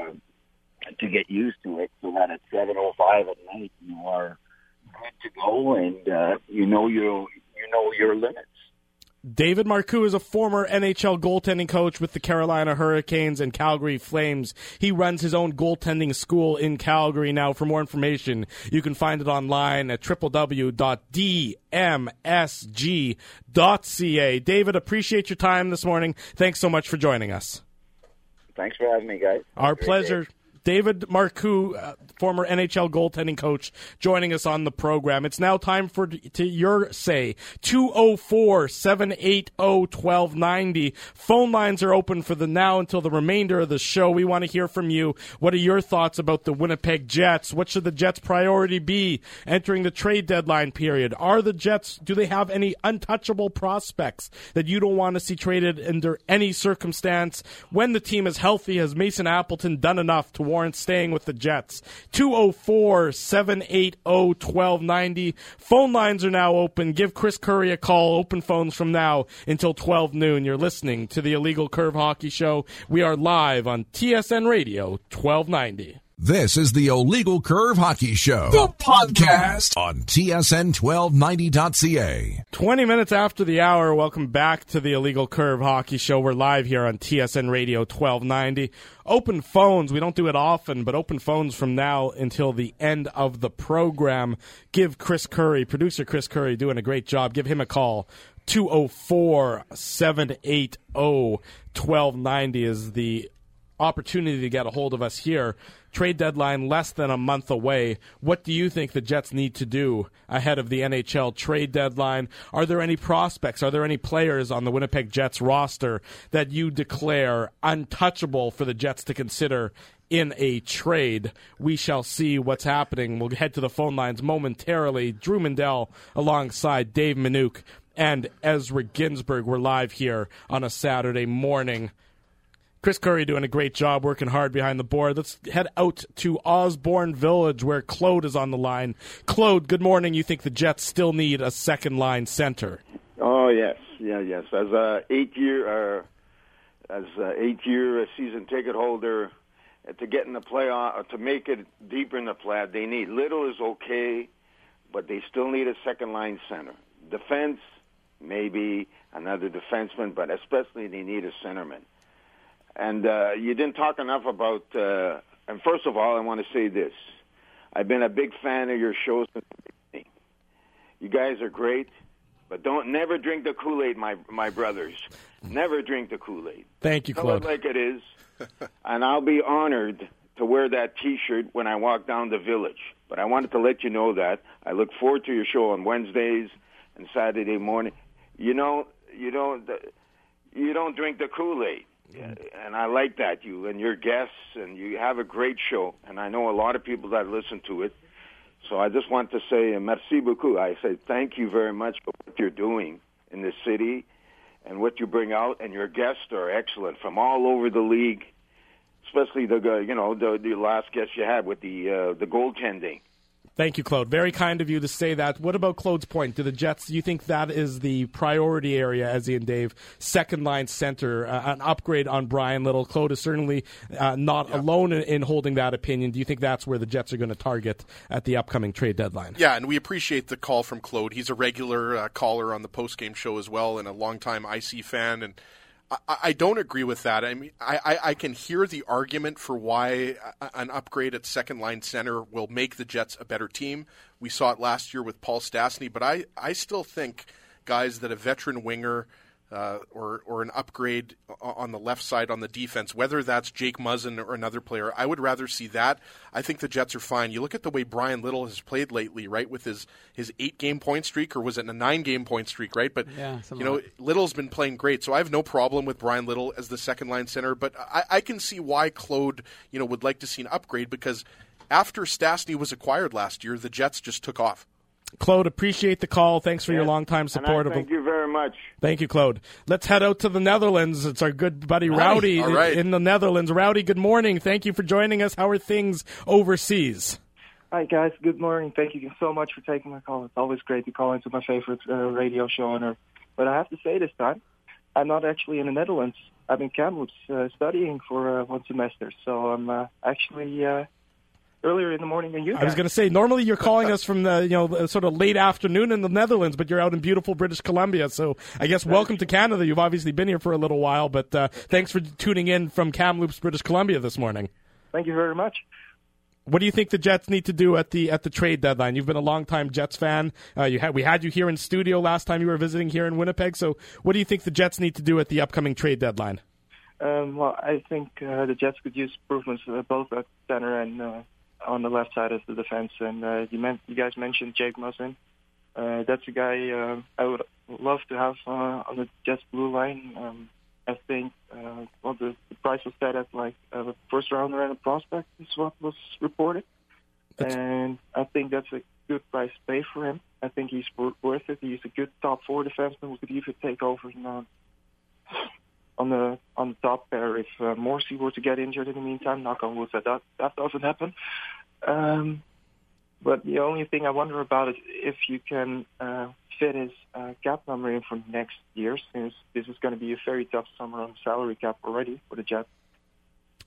to get used to it, so that at 7:05 at night you are good to go and you know your limits. David Marcoux is a former NHL goaltending coach with the Carolina Hurricanes and Calgary Flames. He runs his own goaltending school in Calgary now. For more information, you can find it online at www.dmsg.ca. David, appreciate your time this morning. Thanks so much for joining us. Thanks for having me, guys. Our pleasure. David Marcoux, former NHL goaltending coach, joining us on the program. It's now time to your say. 204-780-1290. Phone lines are open for the now until the remainder of the show. We want to hear from you. What are your thoughts about the Winnipeg Jets? What should the Jets' priority be entering the trade deadline period? Do they have any untouchable prospects that you don't want to see traded under any circumstance? When the team is healthy, has Mason Appleton done enough to warrant staying with the Jets? 204-780-1290. Phone lines are now open. Give Chris Curry a call. Open phones from now until 12 noon. You're listening to the Illegal Curve Hockey Show. We are live on TSN Radio 1290. This is the Illegal Curve Hockey Show, the podcast on TSN1290.ca. 20 minutes after the hour, welcome back to the Illegal Curve Hockey Show. We're live here on TSN Radio 1290. Open phones, we don't do it often, but open phones from now until the end of the program. Give Chris Curry, producer Chris Curry, doing a great job. Give him a call. 204-780-1290 is the opportunity to get a hold of us here. Trade deadline less than a month away. What do you think the Jets need to do ahead of the NHL trade deadline? Are there any prospects? Are there any players on the Winnipeg Jets roster that you declare untouchable for the Jets to consider in a trade? We shall see what's happening. We'll head to the phone lines momentarily. Drew Mindell alongside Dave Minuk and Ezra Ginsburg. We're live here on a Saturday morning. Chris Curry doing a great job, working hard behind the board. Let's head out to Osborne Village where Claude is on the line. Claude, good morning. You think the Jets still need a second-line center? Oh, yes. Yes. As a eight-year season ticket holder, to get in the playoff, to make it deeper in the playoff, they need. Little is okay, but they still need a second-line center. Defense, maybe another defenseman, but especially they need a centerman. And you didn't talk enough about, and first of all, I want to say this. I've been a big fan of your shows since the beginning. You guys are great, but never drink the Kool-Aid, my brothers. Never drink the Kool-Aid. Thank you, Claude. Tell it like it is, and I'll be honored to wear that T-shirt when I walk down the village. But I wanted to let you know that. I look forward to your show on Wednesdays and Saturday morning. You don't drink the Kool-Aid. Yeah, and I like that, you and your guests, and you have a great show, and I know a lot of people that listen to it. So I just want to say merci beaucoup. I say thank you very much for what you're doing in the city and what you bring out, and your guests are excellent from all over the league, especially the last guest you had with the goaltending. Thank you, Claude. Very kind of you to say that. What about Claude's point? Do you think that is the priority area, Ezzy and Dave, second-line center, an upgrade on Brian Little? Claude is certainly not alone in holding that opinion. Do you think that's where the Jets are going to target at the upcoming trade deadline? Yeah, and we appreciate the call from Claude. He's a regular caller on the postgame show as well and a longtime IC fan, and I don't agree with that. I mean, I can hear the argument for why an upgrade at second-line center will make the Jets a better team. We saw it last year with Paul Stastny, but I still think, guys, that a veteran winger or an upgrade on the left side on the defense, whether that's Jake Muzzin or another player, I would rather see that. I think the Jets are fine. You look at the way Brian Little has played lately, right, with his 8-game point streak, or was it a 9-game point streak, right? But, Little's been playing great, so I have no problem with Brian Little as the second-line center, but I can see why Claude, would like to see an upgrade, because after Stastny was acquired last year, the Jets just took off. Claude, appreciate the call. Thanks for your longtime support. Thank you very much. Thank you, Claude. Let's head out to the Netherlands. It's our good buddy Rowdy in the Netherlands. Rowdy, good morning. Thank you for joining us. How are things overseas? Hi, guys. Good morning. Thank you so much for taking my call. It's always great to call into my favorite radio show on Earth. But I have to say this time, I'm not actually in the Netherlands. I'm in Kamloops studying for one semester. So I'm actually earlier in the morning than you guys. I was going to say, normally you're calling us from the sort of late afternoon in the Netherlands, but you're out in beautiful British Columbia. So I guess welcome to Canada. You've obviously been here for a little while, but thanks for tuning in from Kamloops, British Columbia this morning. Thank you very much. What do you think the Jets need to do at the trade deadline? You've been a longtime Jets fan. We had you here in studio last time you were visiting here in Winnipeg. So what do you think the Jets need to do at the upcoming trade deadline? Well, I think the Jets could use improvements both at center and on the left side of the defense. And you guys mentioned Jake Muzzin. That's a guy I would love to have on the Jets blue line. I think the price was set at like a first rounder and a prospect is what was reported. And I think that's a good price to pay for him. I think he's worth it. He's a good top four defenseman who could even take over on the top pair if Morrissey were to get injured in the meantime. Knock on wood, that doesn't happen. But the only thing I wonder about is if you can fit his cap number in for next year, since this is going to be a very tough summer on salary cap already for the Jets.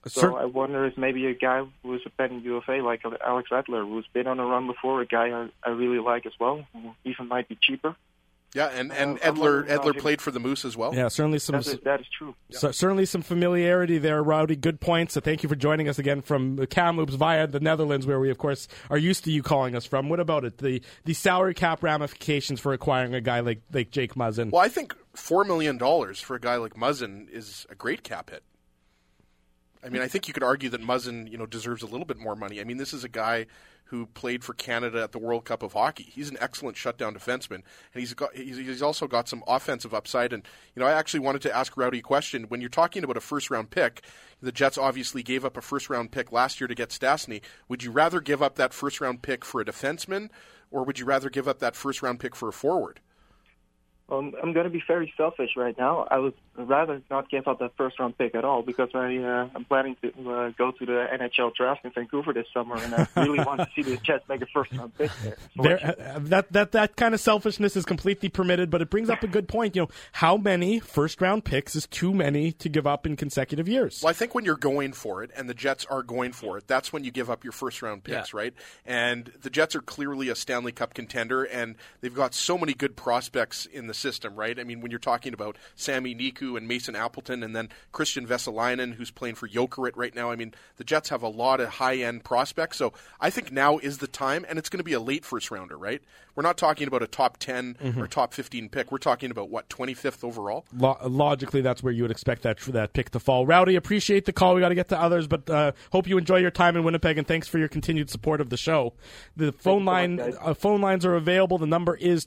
So I wonder if maybe a guy who's a betting UFA like Alex Edler, who's been on a run before, a guy I really like as well, who even might be cheaper. Yeah, and Edler played for the Moose as well. Yeah, certainly some. That is true. Certainly some familiarity there, Rowdy. Good points. So thank you for joining us again from Kamloops via the Netherlands, where we, of course, are used to you calling us from. What about it? The salary cap ramifications for acquiring a guy like Jake Muzzin? Well, I think $4 million for a guy like Muzzin is a great cap hit. I mean, I think you could argue that Muzzin, deserves a little bit more money. I mean, this is a guy who played for Canada at the World Cup of Hockey. He's an excellent shutdown defenseman, and he's also got some offensive upside. And I actually wanted to ask Rowdy a question. When you're talking about a first-round pick, the Jets obviously gave up a first-round pick last year to get Stastny. Would you rather give up that first-round pick for a defenseman, or would you rather give up that first-round pick for a forward? I'm going to be very selfish right now. I would rather not give up that first-round pick at all because I'm planning to go to the NHL draft in Vancouver this summer, and I really want to see the Jets make a first-round pick there. That kind of selfishness is completely permitted, but it brings up a good point. How many first-round picks is too many to give up in consecutive years? Well, I think when you're going for it, and the Jets are going for it, that's when you give up your first-round picks, right? And the Jets are clearly a Stanley Cup contender, and they've got so many good prospects in the system, right? I mean, when you're talking about Sami Niku and Mason Appleton and then Christian Vesalainen, who's playing for Jokerit right now, I mean, the Jets have a lot of high-end prospects, so I think now is the time, and it's going to be a late first-rounder, right? We're not talking about a top 10 or top 15 pick. We're talking about, 25th overall? Logically, that's where you would expect that pick to fall. Rowdy, appreciate the call. We got to get to others, but hope you enjoy your time in Winnipeg, and thanks for your continued support of the show. The phone lines are available. The number is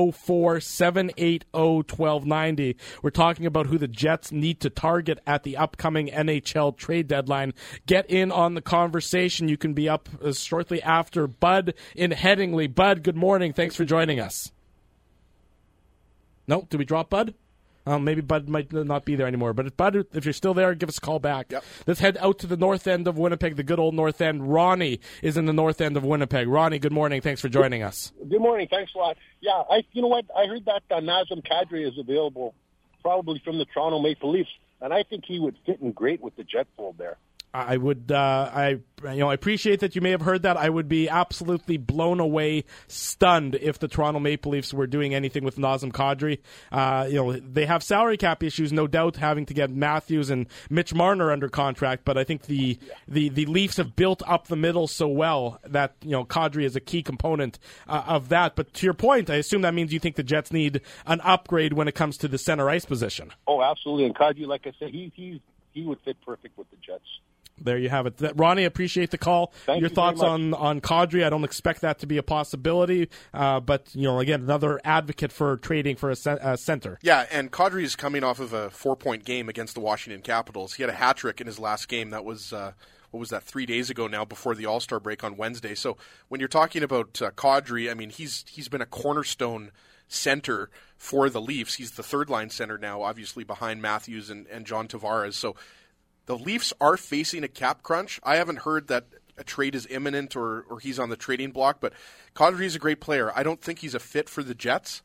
204-780-1290. We're talking about who the Jets need to target at the upcoming NHL trade deadline. Get in on the conversation. You can be up shortly after Bud in Headingley. Bud, good morning. Thanks for joining us. No, did we drop Bud? Maybe Bud might not be there anymore. But Bud, if you're still there, give us a call back. Yep. Let's head out to the north end of Winnipeg, the good old north end. Ronnie is in the north end of Winnipeg. Ronnie, good morning. Thanks for joining us. Good morning. Thanks a lot. Yeah, you know what? I heard that Nazem Kadri is available probably from the Toronto Maple Leafs, and I think he would fit in great with the Jet fold there. I would, I appreciate that you may have heard that. I would be absolutely blown away, stunned if the Toronto Maple Leafs were doing anything with Nazem Kadri. They have salary cap issues, no doubt, having to get Matthews and Mitch Marner under contract. But I think the Leafs have built up the middle so well that Kadri is a key component of that. But to your point, I assume that means you think the Jets need an upgrade when it comes to the center ice position. Oh, absolutely. And Kadri, like I said, he would fit perfect with the Jets. There you have it. Ronnie, appreciate the call. Your thoughts on Kadri? I don't expect that to be a possibility, but again, another advocate for trading for a center. Yeah, and Kadri is coming off of a 4-point game against the Washington Capitals. He had a hat trick in his last game. That was 3 days ago now, before the All-Star break on Wednesday. So when you're talking about Kadri, I mean, he's been a cornerstone center for the Leafs. He's the third-line center now, obviously behind Matthews and John Tavares. So the Leafs are facing a cap crunch. I haven't heard that a trade is imminent or he's on the trading block, but Kadri is a great player. I don't think he's a fit for the Jets.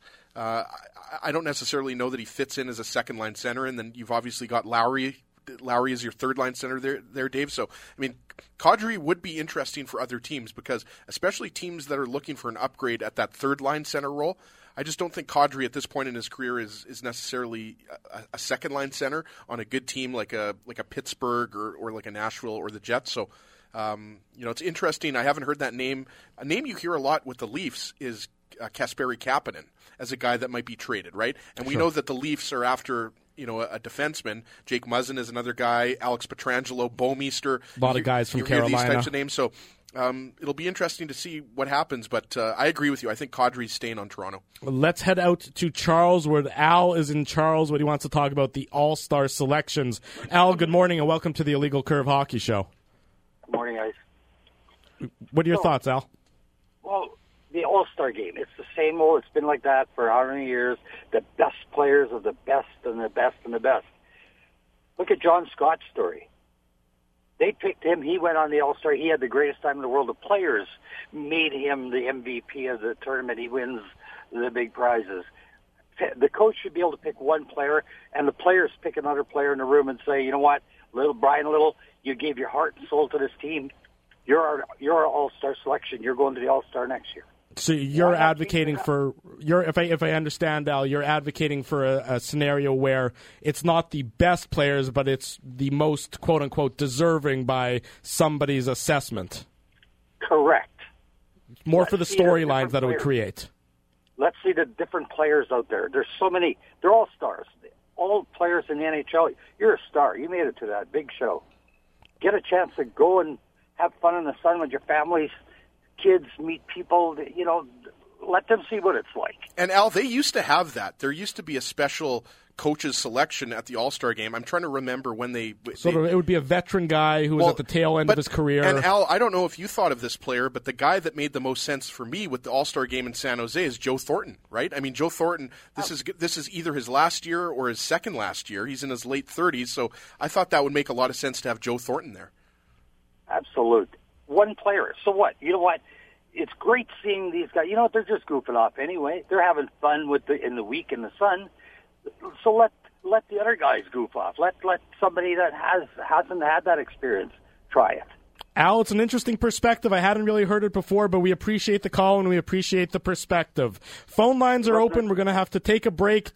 I don't necessarily know that he fits in as a second-line center, and then you've obviously got Lowry. Lowry is your third-line center there, Dave. So, I mean, Kadri would be interesting for other teams because especially teams that are looking for an upgrade at that third-line center role, I just don't think Kadri at this point in his career is necessarily a second-line center on a good team like a Pittsburgh or like a Nashville or the Jets. So, it's interesting. I haven't heard that name. A name you hear a lot with the Leafs is Kasperi Kapanen as a guy that might be traded, right? And we know that the Leafs are after a defenseman. Jake Muzzin is another guy. Alex Pietrangelo, Bouwmeester. A lot of guys from Carolina. You hear these types of names. So it'll be interesting to see what happens. But I agree with you. I think Kadri's staying on Toronto. Let's head out to Charleswood. Al is in Charleswood. He wants to talk about the All-Star selections. Al, good morning and welcome to the Illegal Curve Hockey Show. Good morning, guys. What are your thoughts, Al? Well, the All-Star game, it's the same old. It's been like that for how many years? The best players of the best and the best and the best. Look at John Scott's story. They picked him. He went on the All-Star. He had the greatest time in the world. The players made him the MVP of the tournament. He wins the big prizes. The coach should be able to pick one player, and the players pick another player in the room and say, you know what, Brian Little, you gave your heart and soul to this team. You're our all-star selection. You're going to the all-star next year. So you're advocating for if I understand, Al, you're advocating for a scenario where it's not the best players, but it's the most quote unquote deserving by somebody's assessment. Correct. More for the storylines that it would create. Let's see the different players out there. There's so many. They're all stars. All players in the NHL. You're a star. You made it to that big show. Get a chance to go and have fun in the sun with your families. Kids, meet people, let them see what it's like. And Al, they used to have that. There used to be a special coaches selection at the All-Star game. I'm trying to remember when it would be a veteran guy who was at the tail end of his career. And Al, I don't know if you thought of this player, but the guy that made the most sense for me with the All-Star game in San Jose is Joe Thornton, right? I mean, Joe Thornton, this is either his last year or his second last year. He's in his late 30s, so I thought that would make a lot of sense to have Joe Thornton there. Absolute. One player. So what? You know what? It's great seeing these guys. You know what? They're just goofing off anyway. They're having fun in the week in the sun. So let the other guys goof off. Let somebody that hasn't had that experience try it. Al, it's an interesting perspective. I hadn't really heard it before, but we appreciate the call and we appreciate the perspective. Phone lines are open. We're going to have to take a break.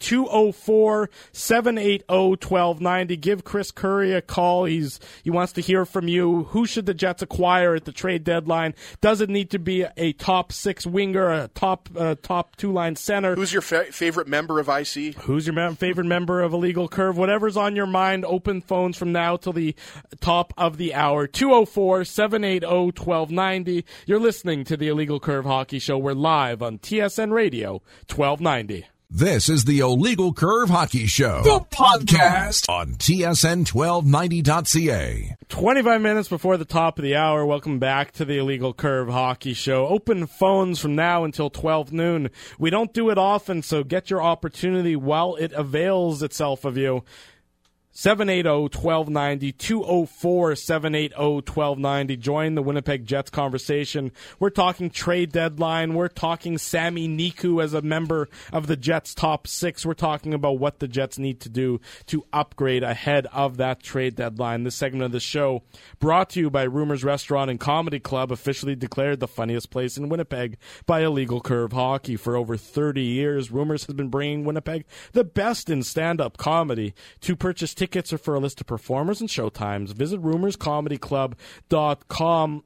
204-780-1290. Give Chris Curry a call. He wants to hear from you. Who should the Jets acquire at the trade deadline? Does it need to be a top six winger, a top two-line center? Who's your favorite member of IC? Who's your favorite member of Illegal Curve? Whatever's on your mind, open phones from now till the top of the hour. 204-780-1290. You're listening to the Illegal Curve Hockey Show. We're live on TSN Radio 1290. This is the Illegal Curve Hockey Show, the podcast on TSN1290.ca. 25 minutes before the top of the hour. Welcome back to the Illegal Curve Hockey Show. Open phones from now until 12 noon. We don't do it often, so get your opportunity while it avails itself of you. 780-1290, 204-780-1290. Join the Winnipeg Jets conversation. We're talking trade deadline. We're talking Sami Niku as a member of the Jets' top six. We're talking about what the Jets need to do to upgrade ahead of that trade deadline. This segment of the show brought to you by Rumors Restaurant and Comedy Club, officially declared the funniest place in Winnipeg by Illegal Curve Hockey. For over 30 years, Rumors has been bringing Winnipeg the best in stand-up comedy. To purchase tickets or for a list of performers and showtimes, visit rumorscomedyclub.com.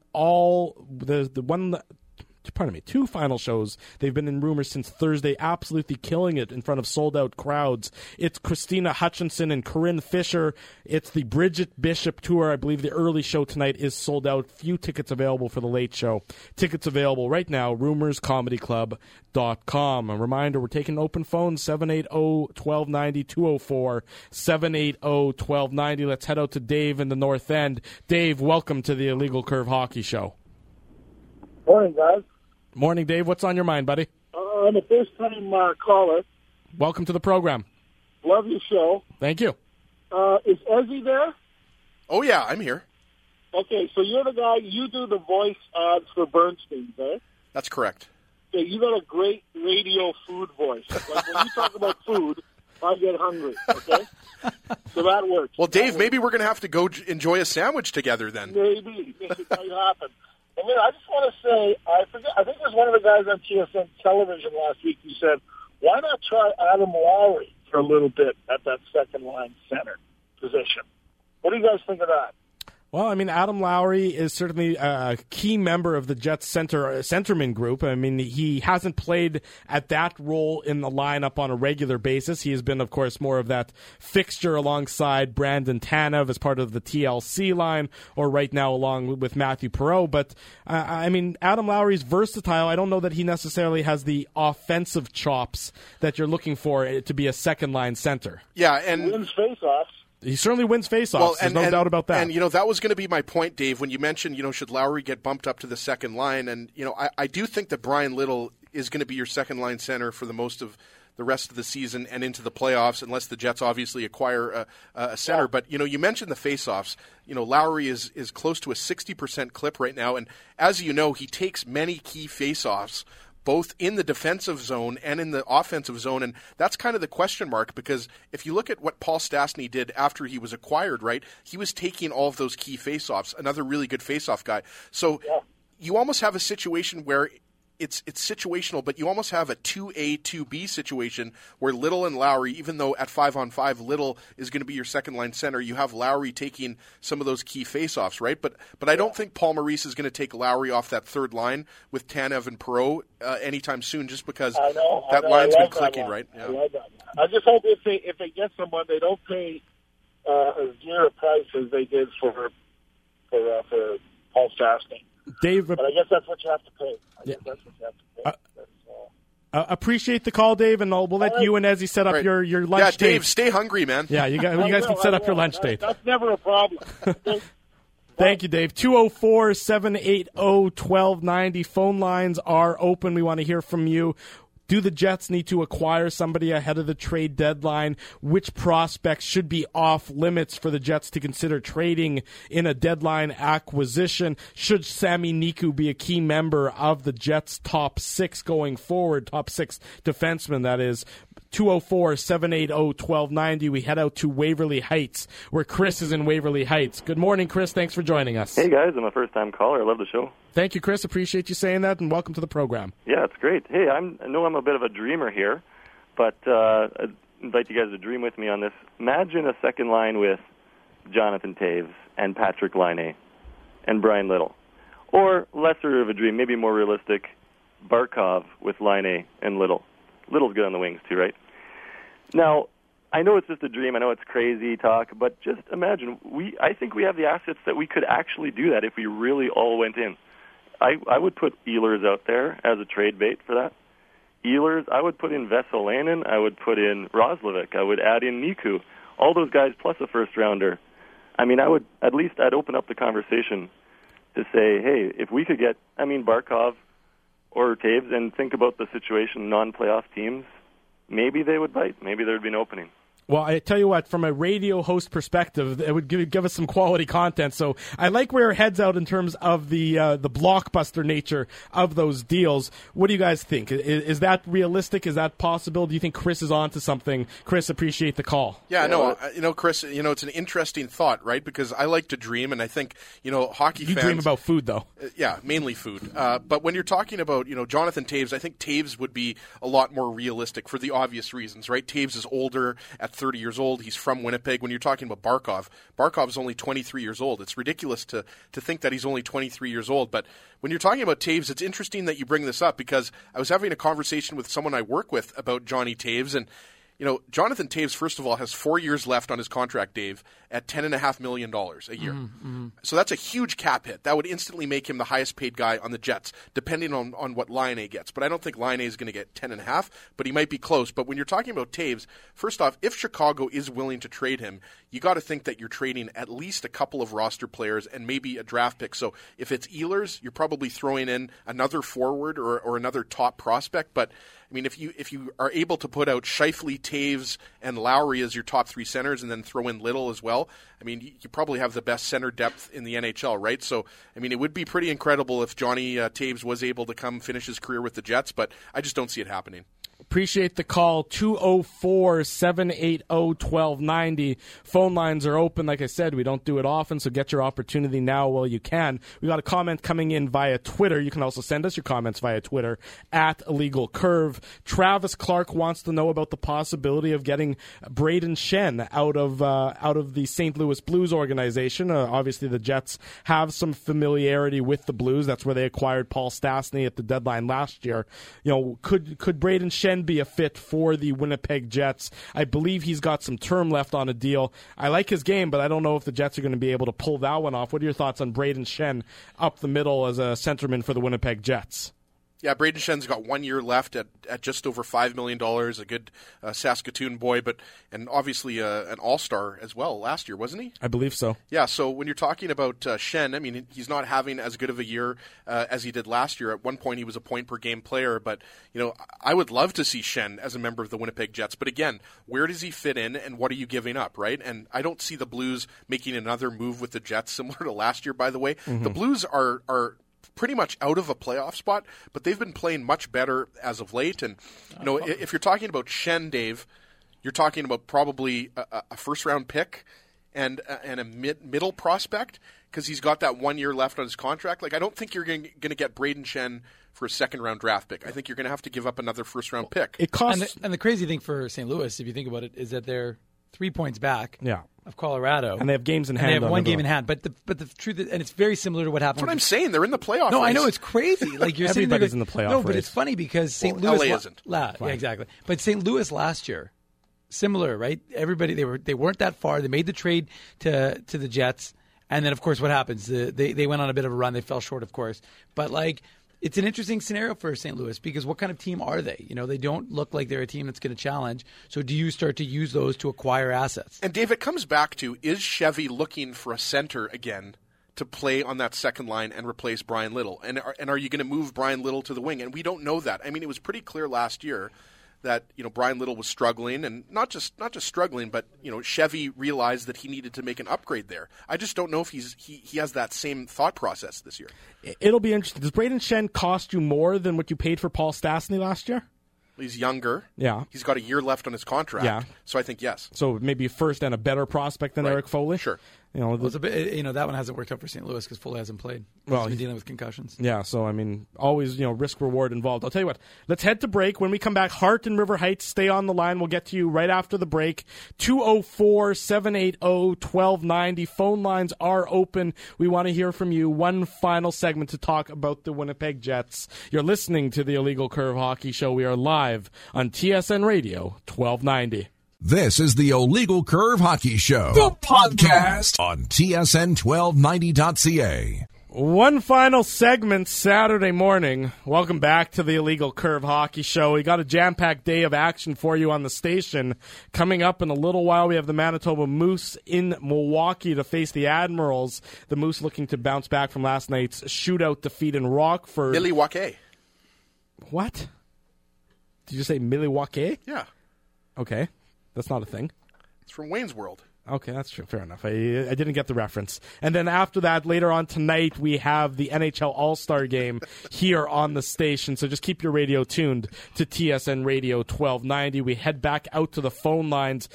Two final shows. They've been in Rumors since Thursday, absolutely killing it in front of sold-out crowds. It's Christina Hutchinson and Corinne Fisher. It's the Bridget Bishop Tour. I believe the early show tonight is sold out. Few tickets available for the late show. Tickets available right now, rumorscomedyclub.com. A reminder, we're taking open phones, 780-1290, 204-780-1290. Let's head out to Dave in the North End. Dave, welcome to the Illegal Curve Hockey Show. Morning, guys. Morning, Dave. What's on your mind, buddy? I'm a first-time caller. Welcome to the program. Love your show. Thank you. Is Ezzy there? Oh, yeah, I'm here. Okay, so you're the guy, you do the voice ads for Bernstein, eh? That's correct. Okay, you got a great radio food voice. Like when you talk about food, I get hungry, okay? So that works. Well, Dave, maybe we're going to have to go enjoy a sandwich together then. Maybe. It might happen. And then I just want to say, I think it was one of the guys on TSN television last week who said, why not try Adam Lowry for a little bit at that second-line center position? What do you guys think of that? Well, I mean, Adam Lowry is certainly a key member of the Jets centerman group. I mean, he hasn't played at that role in the lineup on a regular basis. He has been, of course, more of that fixture alongside Brandon Tanev as part of the TLC line, or right now along with Matthew Perreault. But, I mean, Adam Lowry's versatile. I don't know that he necessarily has the offensive chops that you're looking for to be a second-line center. Yeah, and wins face-offs. He certainly wins faceoffs. There's no doubt about that. And, that was going to be my point, Dave, when you mentioned, should Lowry get bumped up to the second line. And, I do think that Brian Little is going to be your second line center for the most of the rest of the season and into the playoffs, unless the Jets obviously acquire a center. Yeah. But, you mentioned the faceoffs. Lowry is close to a 60% clip right now. And as you know, he takes many key faceoffs. both in the defensive zone and in the offensive zone. And that's kind of the question mark, because if you look at what Paul Stastny did after he was acquired, right, he was taking all of those key faceoffs, another really good faceoff guy. So you almost have a situation where it's situational, but you almost have a 2A, 2B situation where Little and Lowry, even though at 5-on-5, Little is going to be your second-line center, you have Lowry taking some of those key faceoffs, right? But I don't think Paul Maurice is going to take Lowry off that third line with Tanev and Perreault anytime soon, just because that line's been clicking, right? Yeah. I love that. I just hope if they get someone, they don't pay as dear a price as they did for Paul Stastny. Dave, but I guess that's what you have to pay. Appreciate the call, Dave, and we'll let you and Ezzy set up your lunch date. Yeah, Dave, stay hungry, man. Yeah, you guys can set up your lunch date. That's never a problem. Thank you, Dave. 204-780-1290. Phone lines are open. We want to hear from you. Do the Jets need to acquire somebody ahead of the trade deadline? Which prospects should be off limits for the Jets to consider trading in a deadline acquisition? Should Sami Niku be a key member of the Jets' top six going forward? Top six defensemen, that is. 204-780-1290. We head out to Waverly Heights, where Chris is in Waverly Heights. Good morning, Chris. Thanks for joining us. Hey, guys. I'm a first-time caller. I love the show. Thank you, Chris. Appreciate you saying that, and welcome to the program. Yeah, it's great. Hey, I know I'm a bit of a dreamer here, but I'd invite you guys to dream with me on this. Imagine a second line with Jonathan Toews and Patrick Laine and Brian Little. Or lesser of a dream, maybe more realistic, Barkov with Laine and Little. Little's good on the wings, too, right? Now, I know it's just a dream. I know it's crazy talk, but just imagine. I think we have the assets that we could actually do that if we really all went in. I would put Ehlers out there as a trade bait for that. Ehlers, I would put in Vesalainen. I would put in Roslovic. I would add in Niku. All those guys plus a first-rounder. I mean, I'd open up the conversation to say, hey, if we could get, Barkov or Toews, and think about the situation, non-playoff teams, maybe they would bite. Maybe there would be an opening. Well, I tell you what, from a radio host perspective, it would give us some quality content. So I like where our head's out in terms of the blockbuster nature of those deals. What do you guys think? Is that realistic? Is that possible? Do you think Chris is on to something? Chris, appreciate the call. Yeah, no, Chris, it's an interesting thought, right? Because I like to dream, and I think, hockey fans... You dream about food, though. Yeah, mainly food. But when you're talking about, Jonathan Toews, I think Toews would be a lot more realistic for the obvious reasons, right? Toews is older at 30 years old. He's from Winnipeg. When you're talking about Barkov is only 23 years old. It's ridiculous to think that he's only 23 years old. But when you're talking about Toews, it's interesting that you bring this up, because I was having a conversation with someone I work with about Johnny Toews, and Jonathan Toews, first of all, has 4 years left on his contract, Dave, at $10.5 million a year. Mm-hmm. So that's a huge cap hit. That would instantly make him the highest paid guy on the Jets, depending on what Laine gets. But I don't think Laine is going to get 10.5, but he might be close. But when you're talking about Toews, first off, if Chicago is willing to trade him, you got to think that you're trading at least a couple of roster players and maybe a draft pick. So if it's Ehlers, you're probably throwing in another forward or another top prospect. But if you are able to put out Scheifele, Toews, and Lowry as your top three centers, and then throw in Little as well, you probably have the best center depth in the NHL, right? So, it would be pretty incredible if Johnny Toews was able to come finish his career with the Jets, but I just don't see it happening. Appreciate the call. 204-780-1290. Phone lines are open. Like I said, we don't do it often, so get your opportunity now while you can. We got a comment coming in via Twitter. You can also send us your comments via Twitter at Illegal Curve. Travis Clark wants to know about the possibility of getting Braden Shen out of the St. Louis Blues organization. Obviously, the Jets have some familiarity with the Blues. That's where they acquired Paul Stastny at the deadline last year. Could Braden Shen be a fit for the Winnipeg Jets? I believe he's got some term left on a deal. I like his game, but I don't know if the Jets are going to be able to pull that one off. What are your thoughts on Braden Shen up the middle as a centerman for the Winnipeg Jets? Yeah, Braden Shen's got 1 year left at just over $5 million, a good Saskatoon boy, and obviously an all-star as well last year, wasn't he? I believe so. Yeah, so when you're talking about Shen, he's not having as good of a year as he did last year. At one point, he was a point-per-game player, but, I would love to see Shen as a member of the Winnipeg Jets. But again, where does he fit in, and what are you giving up, right? And I don't see the Blues making another move with the Jets, similar to last year, by the way. Mm-hmm. The Blues are pretty much out of a playoff spot, but they've been playing much better as of late. And if you're talking about Schenn, Dave, you're talking about probably a first-round pick and a middle prospect because he's got that 1 year left on his contract. Like, I don't think you're going to get Brayden Schenn for a second-round draft pick. I think you're going to have to give up another first-round pick. It costs, and the crazy thing for St. Louis, if you think about it, is that they're 3 points back of Colorado. And they have games in hand. They have one game in hand. But the truth is, and it's very similar to what happened. That's what I'm saying. They're in the playoff race. I know. It's crazy. Like, you're Everybody's in the playoff No, race. but it's funny because St. Louis... LA isn't. Yeah, exactly. But St. Louis last year, similar, right? Everybody, they weren't that far. They made the trade to the Jets. And then, of course, what happens? They went on a bit of a run. They fell short, of course. But, like, it's an interesting scenario for St. Louis because what kind of team are they? You know, they don't look like they're a team that's going to challenge. So do you start to use those to acquire assets? And, Dave, it comes back to, is Chevy looking for a center again to play on that second line and replace Brian Little? And are you going to move Brian Little to the wing? And we don't know that. I mean, it was pretty clear last year that, you know, Brian Little was struggling, and not just struggling, but, you know, Chevy realized that he needed to make an upgrade there. I just don't know if he has that same thought process this year. It'll be interesting. Does Brayden Schenn cost you more than what you paid for Paul Stastny last year? He's younger. Yeah. He's got a year left on his contract. Yeah. So I think yes. So maybe first and a better prospect than Eric Foley? Sure. You know, Well, it's a bit, that one hasn't worked out for St. Louis because Foley hasn't played. Well, He's been dealing with concussions. Yeah, so, I mean, always, risk-reward involved. I'll tell you what, let's head to break. When we come back, Hart and River Heights, stay on the line. We'll get to you right after the break. 204-780-1290. Phone lines are open. We want to hear from you. One final segment to talk about the Winnipeg Jets. You're listening to the Illegal Curve Hockey Show. We are live on TSN Radio, 1290. This is the Illegal Curve Hockey Show, the podcast on TSN1290.ca. One final segment Saturday morning. Welcome back to the Illegal Curve Hockey Show. We got a jam-packed day of action for you on the station. Coming up in a little while, we have the Manitoba Moose in Milwaukee to face the Admirals. The Moose looking to bounce back from last night's shootout defeat in Rockford. Milwaukee. What? Did you say Milwaukee? Yeah. Okay. That's not a thing. It's from Wayne's World. Okay, that's true. Fair enough. I didn't get the reference. And then after that, later on tonight, we have the NHL All-Star Game here on the station. So just keep your radio tuned to TSN Radio 1290. We head back out to the phone lines,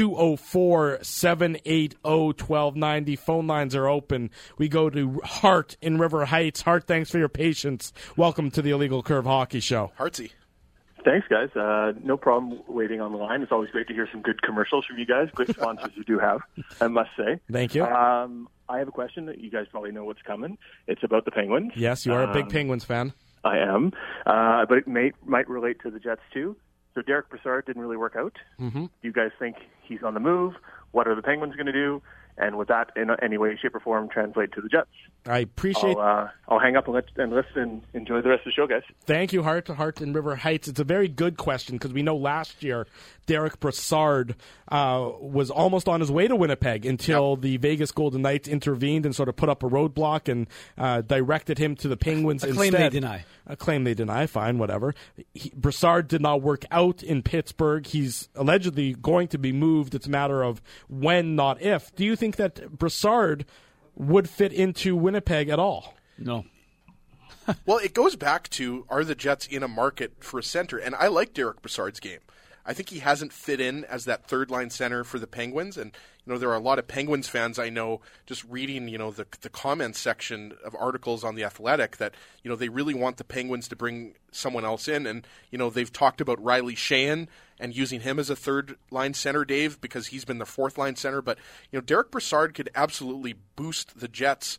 204-780-1290. Phone lines are open. We go to Hart in River Heights. Hart, thanks for your patience. Welcome to the Illegal Curve Hockey Show. Hartsy. Thanks, guys. No problem waiting on the line. It's always great to hear some good commercials from you guys. Good sponsors you do have, I must say. Thank you. I have a question that you guys probably know what's coming. It's about the Penguins. Yes, you are a big Penguins fan. I am, but it might relate to the Jets too. So Derek Brassard didn't really work out. Mm-hmm. Do you guys think he's on the move? What are the Penguins going to do? And would that, in any way, shape, or form, translate to the Jets? I appreciate. I'll hang up and listen and enjoy the rest of the show, guys. Thank you, Hart in River Heights. It's a very good question because we know last year Derek Brassard was almost on his way to Winnipeg until the Vegas Golden Knights intervened and sort of put up a roadblock and directed him to the Penguins instead. A claim they deny. A claim they deny. Fine, whatever. Brassard did not work out in Pittsburgh. He's allegedly going to be moved. It's a matter of when, not if. Do you think that Brassard would fit into Winnipeg at all? No. Well, it goes back to, are the Jets in a market for a center? And I like Derek Brassard's game. I think he hasn't fit in as that third-line center for the Penguins. And, there are a lot of Penguins fans I know just reading, the comments section of articles on The Athletic that, they really want the Penguins to bring someone else in. And, they've talked about Riley Sheahan and using him as a third-line center, Dave, because he's been the fourth-line center. But, Derek Brassard could absolutely boost the Jets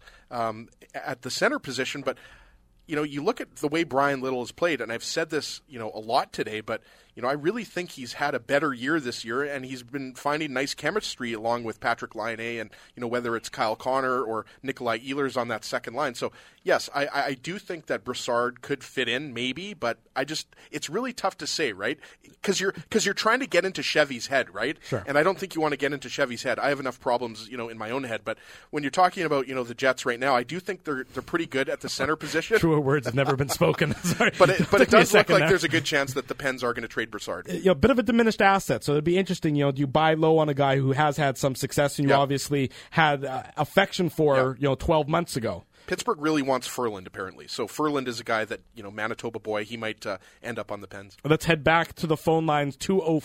at the center position. But, you look at the way Brian Little has played, and I've said this, a lot today, but, I really think he's had a better year this year, and he's been finding nice chemistry along with Patrik Laine and, whether it's Kyle Connor or Nikolai Ehlers on that second line. So, yes, I do think that Brassard could fit in, maybe, but it's really tough to say, right? Because you're trying to get into Chevy's head, right? Sure. And I don't think you want to get into Chevy's head. I have enough problems, in my own head, but when you're talking about, the Jets right now, I do think they're pretty good at the center position. Truer words have never been spoken. Sorry. But it does look like there's a good chance that the Pens are going to trade trade Brassard. A bit of a diminished asset, so it'd be interesting. Do you buy low on a guy who has had some success and you obviously had affection for 12 months ago? Pittsburgh really wants Ferland, apparently. So Ferland is a guy that, Manitoba boy, he might end up on the Pens. Let's head back to the phone lines,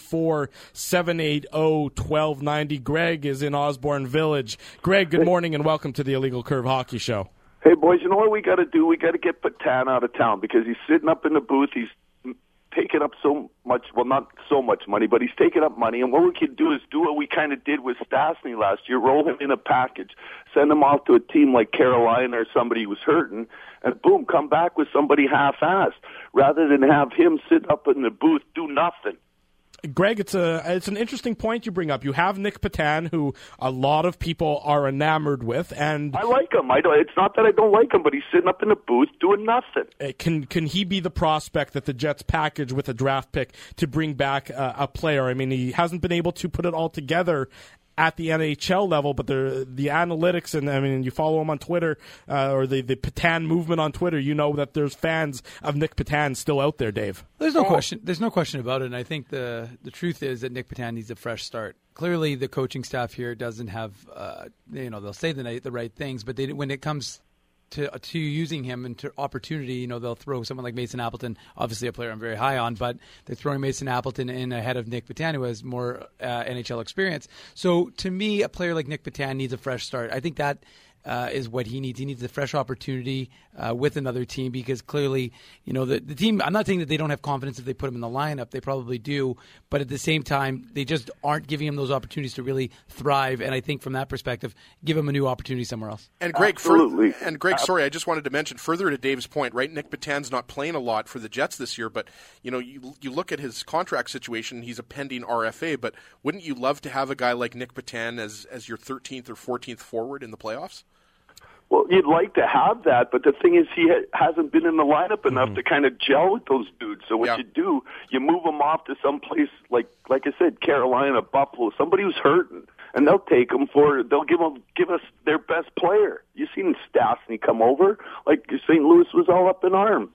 204-780-1290. Greg is in Osborne Village. Greg, good morning and welcome to the Illegal Curve Hockey Show. Hey, boys, you know what we got to do? We got to get Patan out of town because he's sitting up in the booth. He's taking up so much, well, not so much money, but he's taking up money. And what we can do is do what we kind of did with Stastny last year, roll him in a package, send him off to a team like Carolina or somebody who's hurting, and boom, come back with somebody half-assed, rather than have him sit up in the booth, do nothing. Greg, it's an interesting point you bring up. You have Nick Patan, who a lot of people are enamored with, and I like him. It's not that I don't like him, but he's sitting up in the booth doing nothing. Can he be the prospect that the Jets package with a draft pick to bring back a player? I mean, he hasn't been able to put it all together at the NHL level, but the analytics, and I mean, you follow him on Twitter, or the Patan movement on Twitter, you know that there's fans of Nick Patan still out there, Dave. There's no question. There's no question about it, and I think the truth is that Nick Patan needs a fresh start. Clearly, the coaching staff here doesn't have, they'll say the right things, but when it comes to using him and to opportunity, they'll throw someone like Mason Appleton, obviously a player I'm very high on, but they're throwing Mason Appleton in ahead of Nick Patan, who has more NHL experience. So to me, a player like Nick Patan needs a fresh start. I think that is what he needs. He needs a fresh opportunity with another team because clearly, the team, I'm not saying that they don't have confidence if they put him in the lineup. They probably do. But at the same time, they just aren't giving him those opportunities to really thrive. And I think from that perspective, give him a new opportunity somewhere else. And Greg, sorry, I just wanted to mention further to Dave's point, right? Nick Patan's not playing a lot for the Jets this year, but you look at his contract situation, he's a pending RFA, but wouldn't you love to have a guy like Nick Patan as your 13th or 14th forward in the playoffs? Well, you'd like to have that, but the thing is he hasn't been in the lineup enough to kind of gel with those dudes. So what you do, you move them off to some place like I said, Carolina, Buffalo, somebody who's hurting, and they'll take them they'll give us their best player. You've seen Stastny come over, like St. Louis was all up in arms.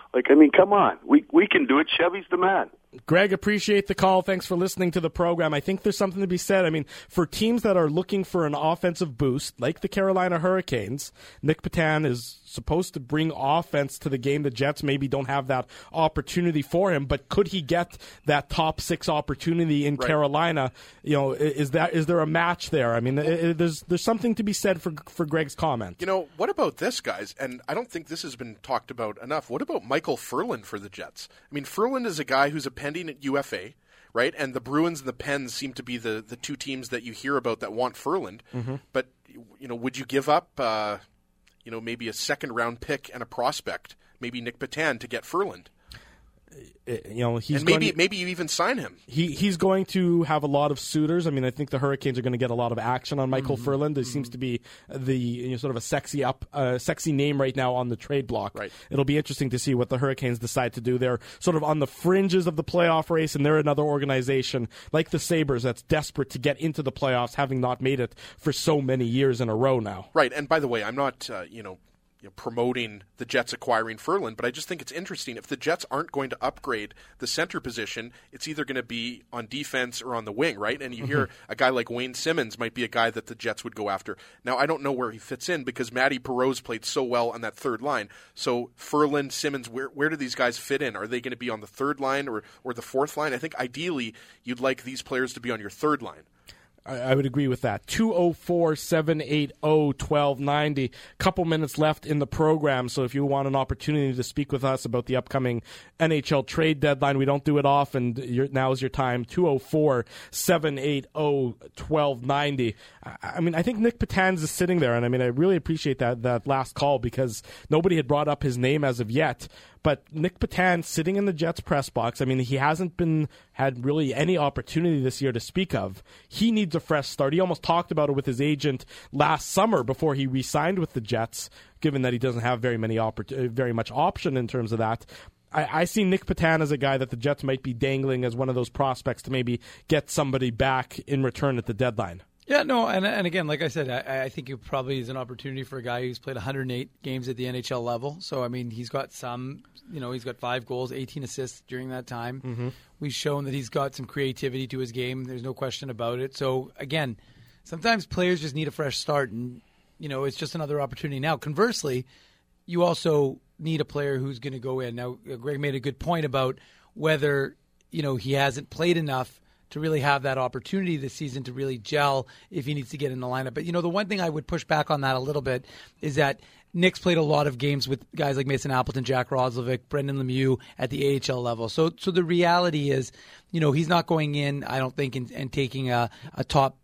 Come on, we can do it. Chevy's the man. Greg, appreciate the call. Thanks for listening to the program. I think there's something to be said. I mean, for teams that are looking for an offensive boost, like the Carolina Hurricanes, Nick Patan is supposed to bring offense to the game. The Jets maybe don't have that opportunity for him, but could he get that top 6 opportunity in Carolina? Is there a match there? I mean, there's something to be said for Greg's comment. What about this, guys? And I don't think this has been talked about enough. What about Michael Ferland for the Jets? I mean, Ferland is a guy who's a pending at UFA, right? And the Bruins and the Pens seem to be the two teams that you hear about that want Ferland. Mm-hmm. But, would you give up, maybe a second-round pick and a prospect, maybe Nick Patan, to get Ferland? Maybe you even sign him. He's going to have a lot of suitors. I mean, I think the Hurricanes are going to get a lot of action on Michael Ferland. He seems to be the sort of a sexy name right now on the trade block. Right. It'll be interesting to see what the Hurricanes decide to do. They're sort of on the fringes of the playoff race, and they're another organization like the Sabres that's desperate to get into the playoffs, having not made it for so many years in a row now. Right. And by the way, I'm not promoting the Jets acquiring Ferland, but I just think it's interesting. If the Jets aren't going to upgrade the center position, it's either going to be on defense or on the wing, right? And you hear a guy like Wayne Simmons might be a guy that the Jets would go after. Now, I don't know where he fits in because Matty Perreault's played so well on that third line. So Ferland, Simmons, where do these guys fit in? Are they going to be on the third line or the fourth line? I think ideally you'd like these players to be on your third line. I would agree with that. 204-780-1290. Couple minutes left in the program, so if you want an opportunity to speak with us about the upcoming NHL trade deadline, we don't do it often. Now is your time. 204-780-1290. I mean, I think Nick Patan's is sitting there, and I mean, I really appreciate that last call because nobody had brought up his name as of yet. But Nick Patan sitting in the Jets press box, I mean, he hasn't had really any opportunity this year to speak of. He needs a fresh start. He almost talked about it with his agent last summer before he re-signed with the Jets, given that he doesn't have very much option in terms of that. I see Nick Patan as a guy that the Jets might be dangling as one of those prospects to maybe get somebody back in return at the deadline. Yeah, no, and again, like I said, I think it probably is an opportunity for a guy who's played 108 games at the NHL level. So, I mean, he's got some, he's got 5 goals, 18 assists during that time. Mm-hmm. We've shown that he's got some creativity to his game. There's no question about it. So, again, sometimes players just need a fresh start, and, it's just another opportunity. Now, conversely, you also need a player who's going to go in. Now, Greg made a good point about whether, he hasn't played enough to really have that opportunity this season to really gel if he needs to get in the lineup. But, the one thing I would push back on that a little bit is that Nick's played a lot of games with guys like Mason Appleton, Jack Roslovic, Brendan Lemieux at the AHL level. So the reality is, he's not going in, I don't think, and taking a top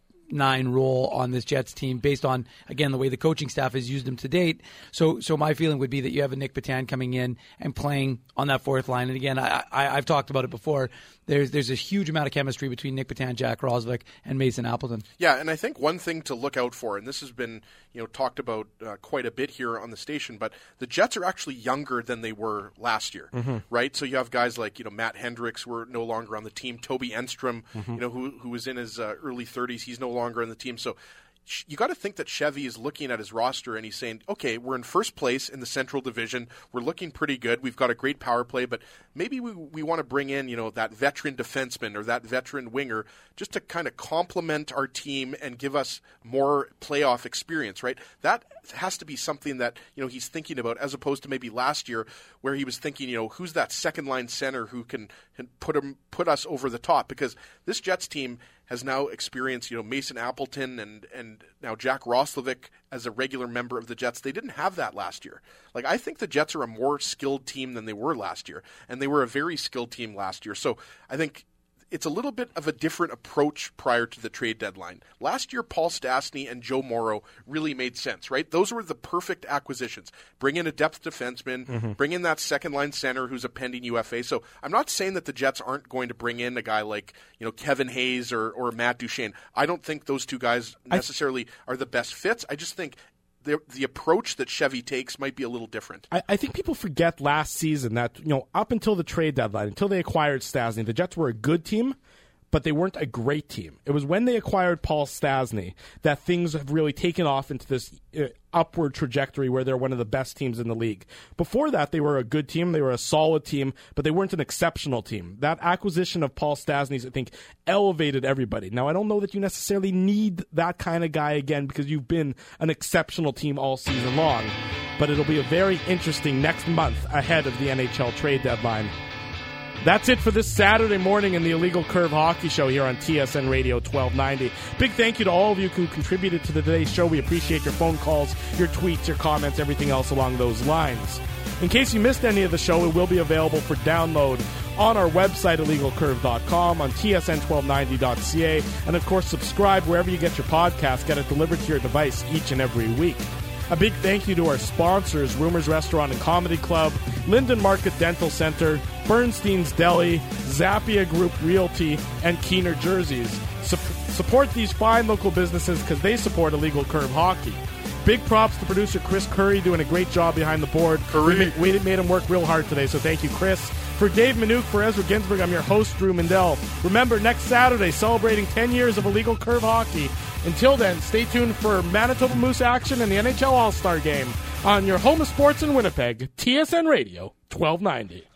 9 role on this Jets team based on, again, the way the coaching staff has used him to date. So my feeling would be that you have a Nick Petan coming in and playing on that fourth line. And again, I've talked about it before. There's a huge amount of chemistry between Nick Petan, Jack Roslovic, and Mason Appleton. Yeah, and I think one thing to look out for, and this has been talked about quite a bit here on the station, but the Jets are actually younger than they were last year, right? So you have guys like Matt Hendricks, who are no longer on the team. Toby Enstrom, who was in his early 30s, he's no longer on the team. So you got to think that Chevy is looking at his roster and he's saying, okay, we're in first place in the Central Division. We're looking pretty good. We've got a great power play, but maybe we want to bring in, that veteran defenseman or that veteran winger just to kind of complement our team and give us more playoff experience, right? That has to be something that, he's thinking about, as opposed to maybe last year where he was thinking, who's that second line center who can put us over the top? Because this Jets team has now experienced, Mason Appleton and now Jack Roslovic as a regular member of the Jets. They didn't have that last year. Like, I think the Jets are a more skilled team than they were last year, and they were a very skilled team last year. So I think it's a little bit of a different approach prior to the trade deadline. Last year, Paul Stastny and Joe Morrow really made sense, right? Those were the perfect acquisitions. Bring in a depth defenseman, bring in that second-line center who's a pending UFA. So I'm not saying that the Jets aren't going to bring in a guy like Kevin Hayes or Matt Duchene. I don't think those two guys necessarily are the best fits. I just think the approach that Chevy takes might be a little different. I think people forget last season that, up until the trade deadline, until they acquired Stastny, the Jets were a good team, but they weren't a great team. It was when they acquired Paul Stastny that things have really taken off into this upward trajectory where they're one of the best teams in the league. Before that, they were a good team, they were a solid team, but they weren't an exceptional team. That acquisition of Paul Stastny, I think, elevated everybody. Now, I don't know that you necessarily need that kind of guy again because you've been an exceptional team all season long, but it'll be a very interesting next month ahead of the NHL trade deadline. That's it for this Saturday morning in the Illegal Curve Hockey Show here on TSN Radio 1290. Big thank you to all of you who contributed to today's show. We appreciate your phone calls, your tweets, your comments, everything else along those lines. In case you missed any of the show, it will be available for download on our website, illegalcurve.com, on tsn1290.ca, and of course subscribe wherever you get your podcast. Get it delivered to your device each and every week. A big thank you to our sponsors, Rumors Restaurant and Comedy Club, Linden Market Dental Center, Bernstein's Deli, Zappia Group Realty, and Keener Jerseys. Support these fine local businesses because they support Illegal Curve Hockey. Big props to producer Chris Curry doing a great job behind the board. We made him work real hard today, so thank you, Chris. For Dave Minuk, for Ezra Ginsburg, I'm your host, Drew Mindell. Remember, next Saturday, celebrating 10 years of Illegal Curve Hockey. Until then, stay tuned for Manitoba Moose action and the NHL All-Star Game on your home of sports in Winnipeg, TSN Radio 1290.